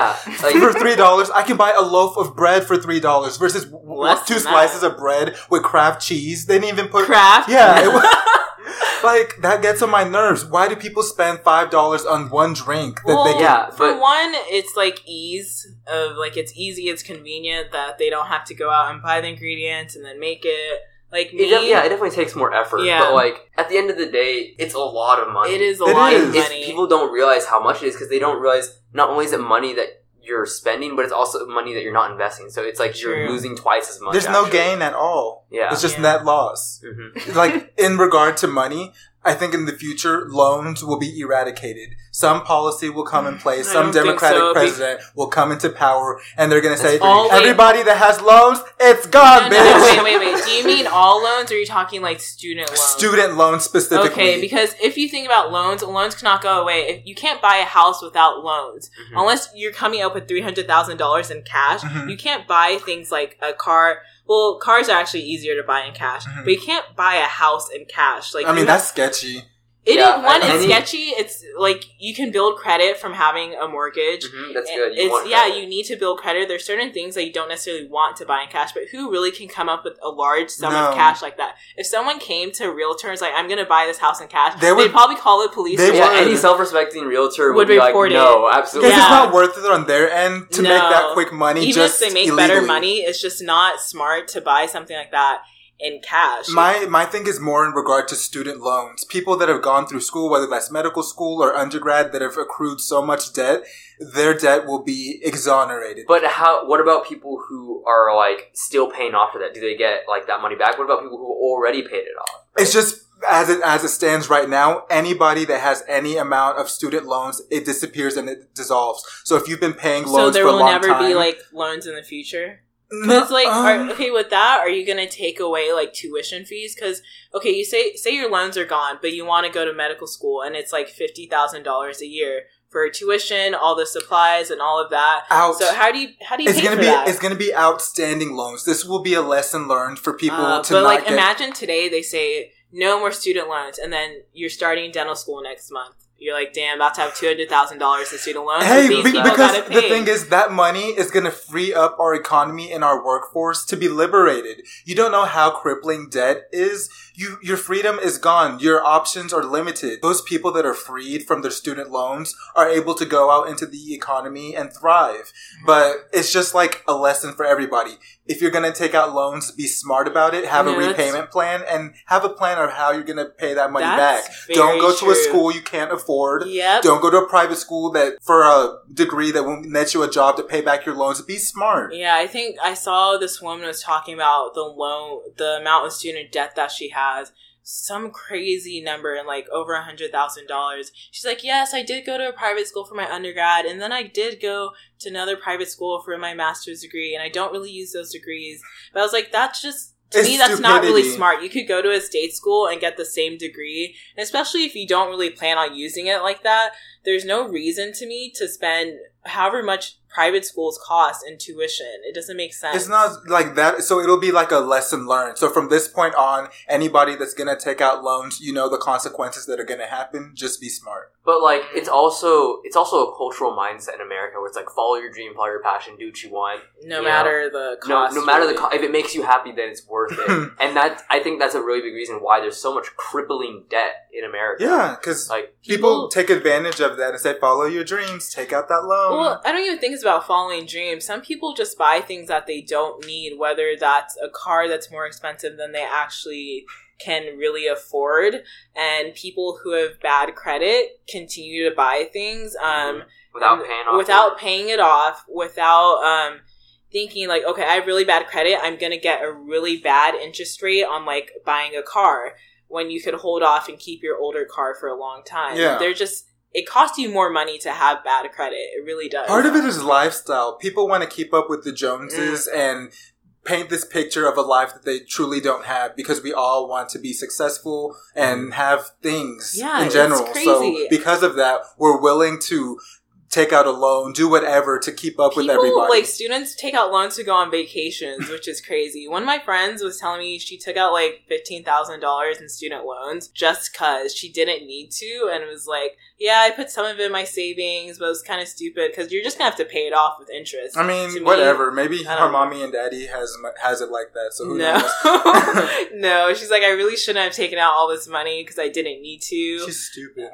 $3, I can buy a loaf of bread for $3 versus 2 slices of bread with Kraft cheese. They didn't even put... Kraft? Yeah. It was... Like, that gets on my nerves. Why do people spend $5 on one drink? For one, it's like ease of, like, it's easy, it's convenient that they don't have to go out and buy the ingredients and then make it. Like me, it definitely takes more effort. Yeah. But, like, at the end of the day, it's a lot of money. It is a lot of money. People don't realize how much it is because they don't realize not only is it money that you're spending, but it's also money that you're not investing. So it's like you're losing twice as much. There's no gain at all. Yeah. It's just net loss. Like, in regard to money, I think in the future, loans will be eradicated. Some policy will come in place. Some Democratic president will come into power, and they're going to say, everybody that has loans, it's gone, bitch. Wait. Do you mean all loans, or are you talking like student loans? Student loans specifically. Okay, because if you think about loans cannot go away. If you can't buy a house without loans. Unless you're coming up with $300,000 in cash. You can't buy things like a car. Well, cars are actually easier to buy in cash, but you can't buy a house in cash. Like, that's sketchy. It's sketchy. It's like you can build credit from having a mortgage. That's good. You need to build credit. There's certain things that you don't necessarily want to buy in cash, but who really can come up with a large sum of cash like that? If someone came to realtors like, I'm going to buy this house in cash, they'd probably call the police. Any self-respecting realtor would be like, no, absolutely. Because it's not worth it on their end to make that quick money. Even if they make better money, it's just not smart to buy something like that in cash. My thing is more in regard to student loans. People that have gone through school, whether that's medical school or undergrad, that have accrued so much debt, their debt will be exonerated. But what about people who are, like, still paying off for that? Do they get, like, that money back? What about people who already paid it off? Right? It's just, as it stands right now, anybody that has any amount of student loans, it disappears and it dissolves. So if you've been paying loans for a long time... So there will never be, like, loans in the future? Because, like, with that, are you going to take away, like, tuition fees? Because, okay, you say your loans are gone, but you want to go to medical school, and it's, like, $50,000 a year for tuition, all the supplies, and all of that. Ouch. So how do you It's pay gonna for be that? it's gonna be outstanding loans. This will be a lesson learned for people to but not like, get. imagine today they say no more student loans, and then you're starting dental school next month. You're like, damn, about to have $200,000 in student loans. Hey, these people because gotta the pay. thing is, that money is going to free up our economy and our workforce to be liberated. You don't know how crippling debt is. Your freedom is gone. Your options are limited. Those people that are freed from their student loans are able to go out into the economy and thrive. But it's just like a lesson for everybody. If you're going to take out loans, be smart about it. Have a repayment plan and have a plan of how you're going to pay that money back. Don't go to a school you can't afford. Yep. Don't go to a private school that for a degree that won't net you a job to pay back your loans. Be smart. Yeah, I think I saw this woman was talking about the amount of student debt that she has. Some crazy number and like over $100,000. She's like, yes, I did go to a private school for my undergrad, and then I did go to another private school for my master's degree, and I don't really use those degrees. But I was like, that's just, to me, that's not really smart. You could go to a state school and get the same degree, and especially if you don't really plan on using it like that, there's no reason to me to spend however much private schools cost in tuition. It doesn't make sense. It's not like that. So it'll be like a lesson learned. So from this point on, anybody that's going to take out loans, you know the consequences that are going to happen. Just be smart. But like, it's also a cultural mindset in America where it's like, follow your dream, follow your passion, do what you want. No matter the cost. No matter the cost. If it makes you happy, then it's worth it. And I think that's a really big reason why there's so much crippling debt in America. Yeah, because like people take advantage of that and say, follow your dreams, take out that loan. Well, I don't even think it's about following dreams. Some people just buy things that they don't need, whether that's a car that's more expensive than they actually can really afford. And people who have bad credit continue to buy things without paying it off, without thinking like, okay, I have really bad credit, I'm going to get a really bad interest rate on like buying a car, when you could hold off and keep your older car for a long time. Yeah. It costs you more money to have bad credit. It really does. Part of it is lifestyle. People want to keep up with the Joneses and paint this picture of a life that they truly don't have, because we all want to be successful and have things in general. It's crazy. So because of that, we're willing to take out a loan, do whatever to keep up with everybody. Like, students take out loans to go on vacations, which is crazy. One of my friends was telling me she took out like $15,000 in student loans just because she didn't need to, and was like, yeah, I put some of it in my savings, but it was kind of stupid because you're just going to have to pay it off with interest. I mean, whatever. Maybe her mommy and daddy has it like that, so who knows? No, she's like, I really shouldn't have taken out all this money because I didn't need to. She's stupid.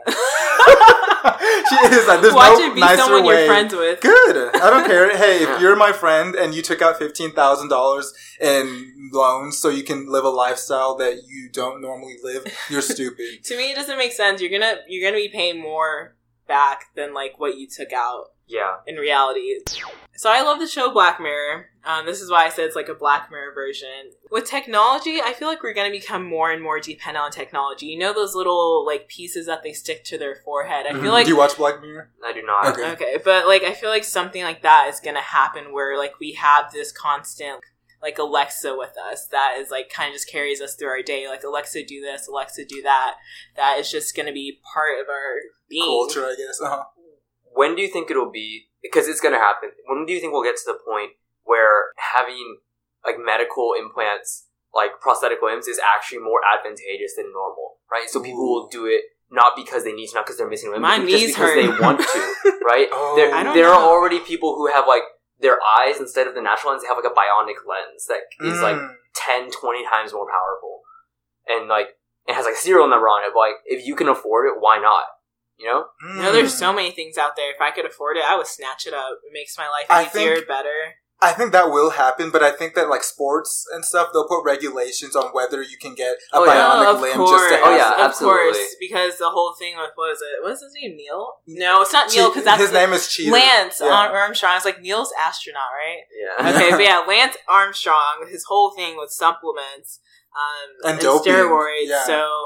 She is like, there's Watch no it be nicer someone way. You're friends with. Good. I don't care. Hey, if you're my friend and you took out $15,000 in loans so you can live a lifestyle that you don't normally live, you're stupid. To me, it doesn't make sense. You're gonna be paying more back than like what you took out. Yeah. In reality. So I love the show Black Mirror. This is why I said it's like a Black Mirror version. With technology, I feel like we're going to become more and more dependent on technology. You know those little like pieces that they stick to their forehead? I feel like... Do you watch Black Mirror? I do not. Okay, but like I feel like something like that is going to happen where like we have this constant like Alexa with us that is like kind of just carries us through our day. Like, Alexa do this, Alexa do that. That is just going to be part of our being. Culture, I guess. When do you think it'll be, because it's going to happen, when do you think we'll get to the point where having like medical implants, like prosthetic limbs, is actually more advantageous than normal, right? So people will do it not because they need to, not because they're missing a limb, My but knees just because hurt. they want to, right? There are already people who have like their eyes, instead of the natural lens, they have like a bionic lens that is like 10, 20 times more powerful. And like, it has like a serial number on it, but like, if you can afford it, why not? You know? You know, there's so many things out there. If I could afford it, I would snatch it up. It makes my life easier, better. I think that will happen, but I think that like sports and stuff, they'll put regulations on whether you can get a bionic limb just to have absolutely. Of course, because the whole thing with, what's his name, Neil? No, it's not Neil, because that's his name is Cheetah. Lance Armstrong. It's like Neil's astronaut, right? Yeah. Okay, but yeah, Lance Armstrong, his whole thing was supplements and doping. steroids. Yeah. So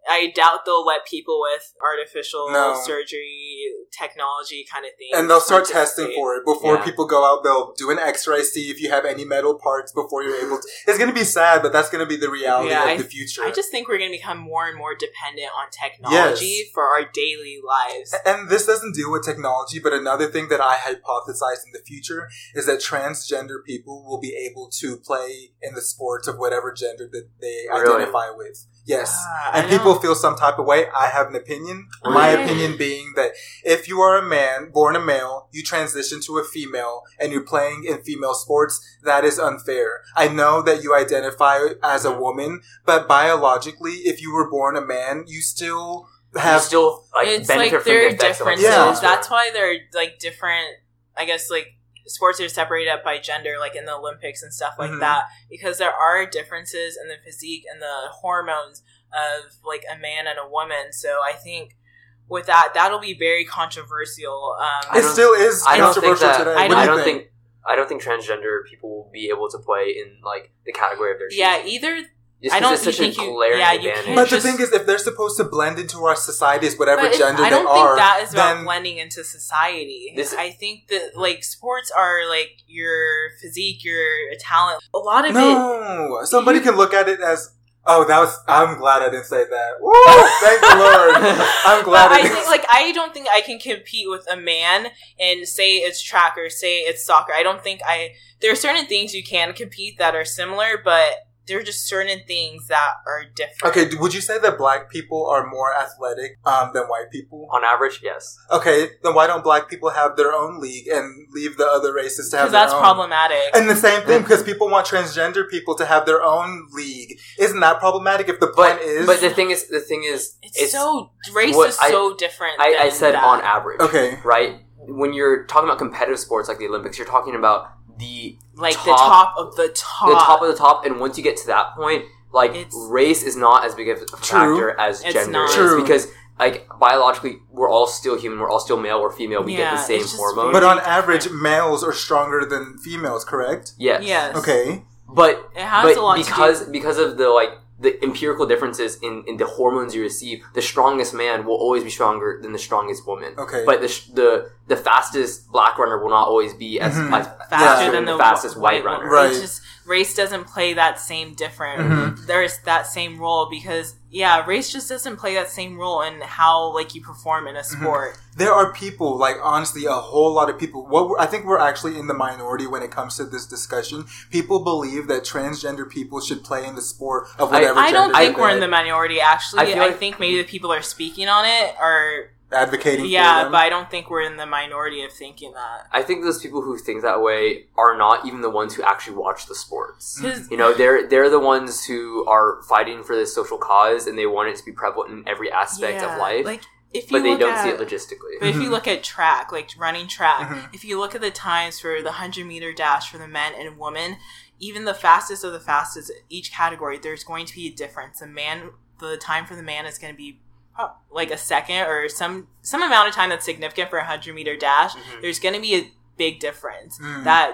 I doubt they'll let people with artificial No. surgery technology kind of thing. And they'll start testing participate. for it before Yeah. people go out. They'll do an X-ray, see if you have any metal parts before you're able to. It's going to be sad, but that's going to be the reality of the future. I just think we're going to become more and more dependent on technology for our daily lives. And this doesn't deal with technology, but another thing that I hypothesize in the future is that transgender people will be able to play in the sports of whatever gender that they identify with. Yes. And people feel some type of way. I have an opinion. My opinion being that if you are a man, born a male, you transition to a female, and you're playing in female sports, that is unfair. I know that you identify as a woman, but biologically, if you were born a man, you still have... It's benefit like from there the are effects of differences. Yeah. That's why they're like different, I guess, like sports are separated up by gender, like in the Olympics and stuff like that, because there are differences in the physique and the hormones of like a man and a woman. So I think with that'll be very controversial. It still is controversial today. I don't think transgender people will be able to play in like the category of their choosing. Yeah, either. Just I don't it's such think a glaring advantage. But the thing is, if they're supposed to blend into our society as whatever gender they are, I don't think that is about then blending into society. I think that like sports are like your physique, your talent. A lot of it. Somebody can look at it as, oh, I'm glad I didn't say that. Woo! Thank the Lord. I'm glad I didn't. I don't think I can compete with a man and say it's track or say it's soccer. I don't think there are certain things you can compete that are similar, but there are just certain things that are different. Okay, would you say that black people are more athletic than white people? On average, yes. Okay, then why don't black people have their own league and leave the other races to have their own? Because that's problematic. And the same thing, because people want transgender people to have their own league. Isn't that problematic if the point is... But the thing is... It's so... Race is so different I said that. On average. Okay. Right? When you're talking about competitive sports like the Olympics, you're talking about the top of the top. The top of the top, and once you get to that point, like, race is not as big of a factor as gender is. Because, like, biologically, we're all still human, we're all still male or female, we get the same hormones. But on average, males are stronger than females, correct? Yes. Okay. But, it has a lot because of the, like, the empirical differences in the hormones you receive, the strongest man will always be stronger than the strongest woman. Okay. But the fastest black runner will not always be as faster than the fastest white runner. Right. It's just, race doesn't play that same different. Mm-hmm. There's that same role because, race just doesn't play that same role in how, like, you perform in a sport. There are people, like, honestly, a whole lot of people. I think we're actually in the minority when it comes to this discussion. People believe that transgender people should play in the sport of whatever I don't gender think they we're play. in the minority, actually. I think maybe the people are speaking on it are... advocating for them. But I don't think we're in the minority of thinking that. I think those people who think that way are not even the ones who actually watch the sports. You know, they're the ones who are fighting for this social cause and they want it to be prevalent in every aspect of life. Like, but they don't see it logistically. But if you look at track, like running track, if you look at the times for the 100-meter dash for the men and women, even the fastest of the fastest, each category, there's going to be a difference. The time for the man is going to be like a second or some amount of time that's significant for a 100-meter dash. There's going to be a big difference that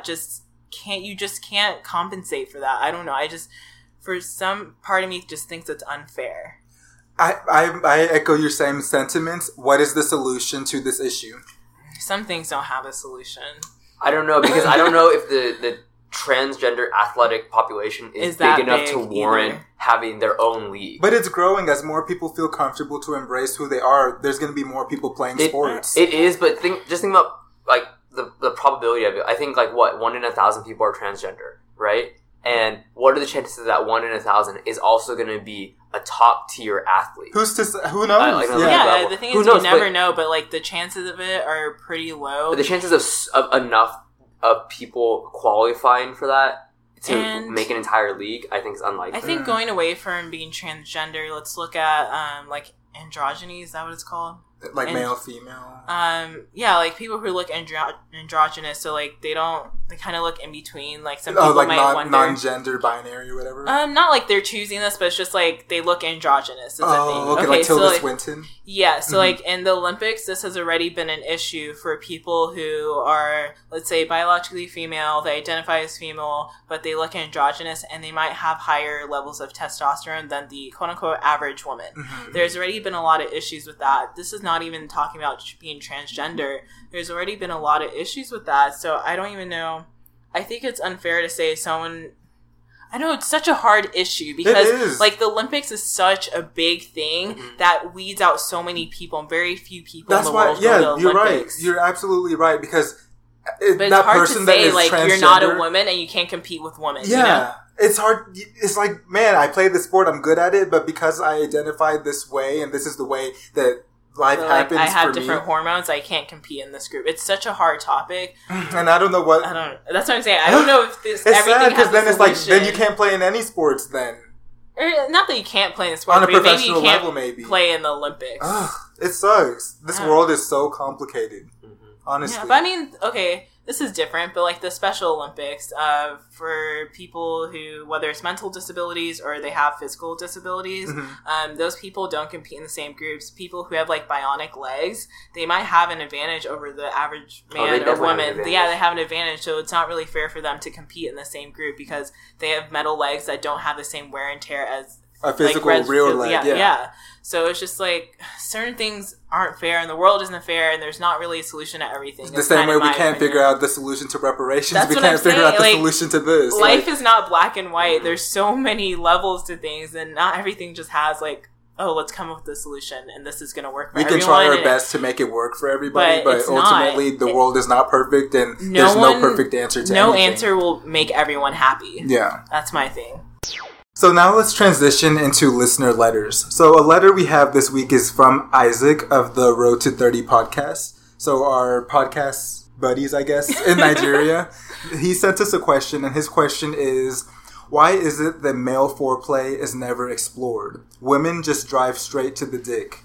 you just can't compensate for that. I don't know. For some part of me just thinks it's unfair. I echo your same sentiments. What is the solution to this issue? Some things don't have a solution. I don't know, because I don't know if the transgender athletic population is big enough to warrant having their own league. But it's growing as more people feel comfortable to embrace who they are. There's going to be more people playing sports. It is, but think about like the probability of it. I think like 1 in 1,000 people are transgender, right? And what are the chances that 1 in 1,000 is also going to be a top tier athlete? Who knows? The thing is, you never know, but like the chances of it are pretty low. But the chances of enough of people qualifying for that to make an entire league, I think is unlikely. I think going away from being transgender, let's look at like androgyny. Is that what it's called? Like male, female? Yeah, like people who look androgynous, so like they kind of look in between. Like some people like might wonder. non-gender binary or whatever? Not like they're choosing this, but it's just like they look androgynous. Is okay, like Tilda Swinton? Yeah, so like in the Olympics, this has already been an issue for people who are, let's say, biologically female, they identify as female, but they look androgynous, and they might have higher levels of testosterone than the quote-unquote average woman. There's already been a lot of issues with that. This is not even talking about being transgender. There's already been a lot of issues with that, so I don't even know. I think it's unfair to say someone... I know it's such a hard issue because like the Olympics is such a big thing that weeds out so many people and very few people in the world go to the you're Olympics. Right. You're absolutely right because but it's hard to say like you're not a woman and you can't compete with women. Yeah. You know? It's hard. It's like, man, I play the sport, I'm good at it, but because I identify this way and this is the way that life happens I have for different me. hormones, I can't compete in this group. It's such a hard topic. And I don't know what... That's what I'm saying. I don't know if this... It's everything sad because then has it's like, then you can't play in any sports then. Or, not that you can't play in the sport, On a but maybe professional you can't level, maybe. play in the Olympics. Ugh, it sucks. This world is so complicated. Honestly. Yeah, but I mean, okay, this is different, but like the Special Olympics, for people who, whether it's mental disabilities or they have physical disabilities, those people don't compete in the same groups. People who have like bionic legs, they might have an advantage over the average man or woman. Yeah, they have an advantage, so it's not really fair for them to compete in the same group because they have metal legs that don't have the same wear and tear as a physical real leg. Yeah. So it's just like certain things aren't fair and the world isn't fair and there's not really a solution to everything. The same way we can't figure out the solution to reparations. That's we what can't I'm figure saying. out the Like, solution to this. Life is not black and white. There's so many levels to things and not everything just has like, oh, let's come up with a solution and this is going to work for everyone. We can try our best to make it work for everybody, but ultimately the world is not perfect and there's no perfect answer to anything. No answer will make everyone happy. Yeah. That's my thing. So now let's transition into listener letters. So a letter we have this week is from Isaac of the Road to 30 podcast. So our podcast buddies, I guess, in Nigeria. He sent us a question, and his question is, why is it that male foreplay is never explored? Women just drive straight to the dick.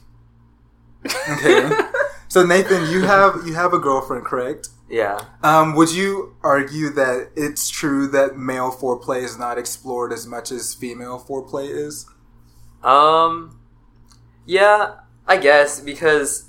Okay. So Nathan, you have a girlfriend, correct? Yeah. Would you argue that it's true that male foreplay is not explored as much as female foreplay is? Yeah, I guess, because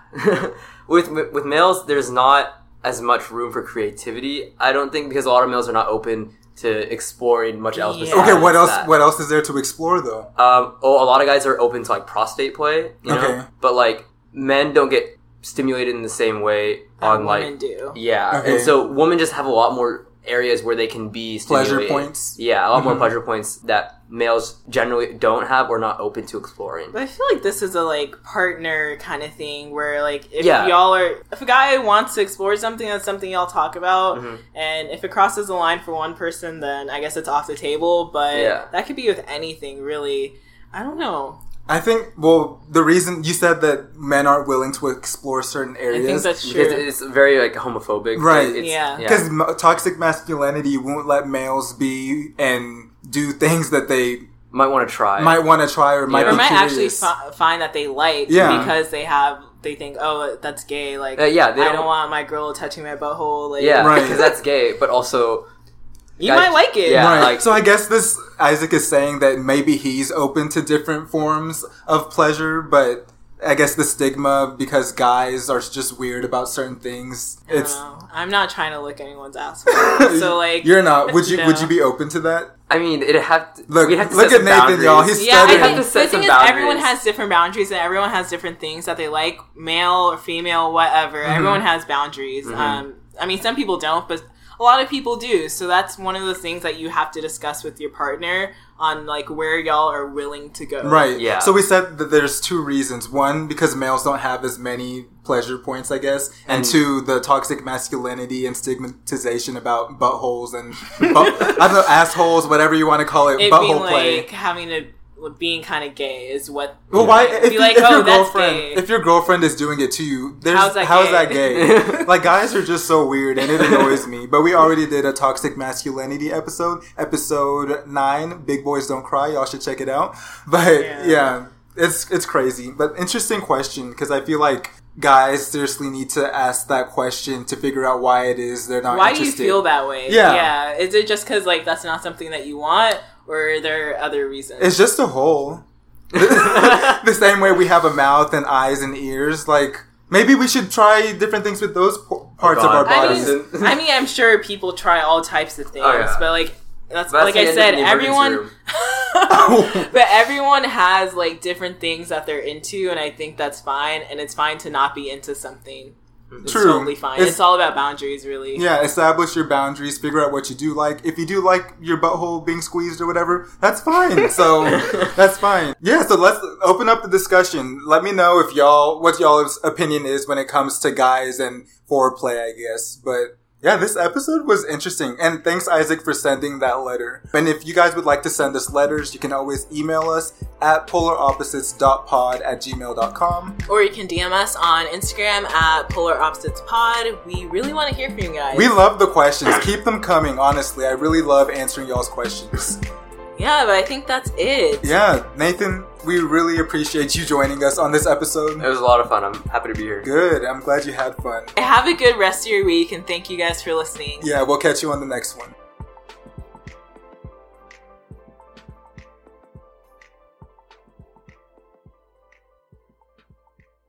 with males, there's not as much room for creativity. I don't think, because a lot of males are not open to exploring much else. Yeah. Okay, what else? What else is there to explore though? A lot of guys are open to like prostate play, you know? Okay. But like men don't get stimulated in the same way on like women do. Yeah, okay. and so women just have a lot more areas where they can be stimulated. Pleasure points. Yeah, a lot more pleasure points that males generally don't have or not open to exploring. But I feel like this is a like partner kind of thing where like if a guy wants to explore something, that's something y'all talk about, and if it crosses the line for one person, then I guess it's off the table. But that could be with anything, really. I don't know. I think, well, the reason you said that men aren't willing to explore certain areas. I think that's true. It's very, like, homophobic. Right. Because toxic masculinity won't let males be and do things that they might want to try. or might be might curious. actually find that they like because they think, oh, that's gay. Like, I don't want my girl touching my butthole. Like, because that's gay, but also... You might like it. Yeah, right. like, so I guess this Isaac is saying that maybe he's open to different forms of pleasure, but I guess the stigma because guys are just weird about certain things. I don't know. I'm not trying to lick anyone's asshole. So like, you're not. Would you be open to that? I mean, it'd have to. Look at Nathan, boundaries. y'all. He's studying. I think the thing is, everyone has different boundaries, and everyone has different things that they like, male or female, whatever. Everyone has boundaries. I mean, some people don't, but a lot of people do. So that's one of the things that you have to discuss with your partner on like where y'all are willing to go. Right. Yeah. So we said that there's two reasons. One, because males don't have as many pleasure points, I guess. And two, the toxic masculinity and stigmatization about buttholes and I don't know, assholes, whatever you want to call it, butthole play. Like being kind of gay is what. Well, why? If If your girlfriend is doing it to you, how is gay? that gay? Like, guys are just so weird, and it annoys me. But we already did a toxic masculinity episode 9. Big Boys Don't Cry. Y'all should check it out. But yeah, It's crazy, but interesting question, because I feel like guys seriously need to ask that question to figure out why it is they're not why interested. Do you feel that way? Yeah. Is it just because like that's not something that you want, or are there other reasons? It's just a hole. The same way we have a mouth and eyes and ears. Like, maybe we should try different things with those parts of our bodies. I mean, I'm sure people try all types of things, but like that's like I said, everyone. But everyone has like different things that they're into, and I think that's fine. And it's fine to not be into something. It's True. Totally fine. It's all about boundaries, really. Yeah, establish your boundaries. Figure out what you do like. If you do like your butthole being squeezed or whatever, that's fine. So that's fine. Yeah. So let's open up the discussion. Let me know if what y'all's opinion is when it comes to guys and foreplay, I guess. But yeah, this episode was interesting. And thanks, Isaac, for sending that letter. And if you guys would like to send us letters, you can always email us at polaropposites.pod@gmail.com. Or you can DM us on Instagram at polaroppositespod. We really want to hear from you guys. We love the questions. Keep them coming, honestly. I really love answering y'all's questions. Yeah, but I think that's it. Yeah, Nathan, we really appreciate you joining us on this episode. It was a lot of fun. I'm happy to be here. Good. I'm glad you had fun. Have a good rest of your week, and thank you guys for listening. Yeah, we'll catch you on the next one.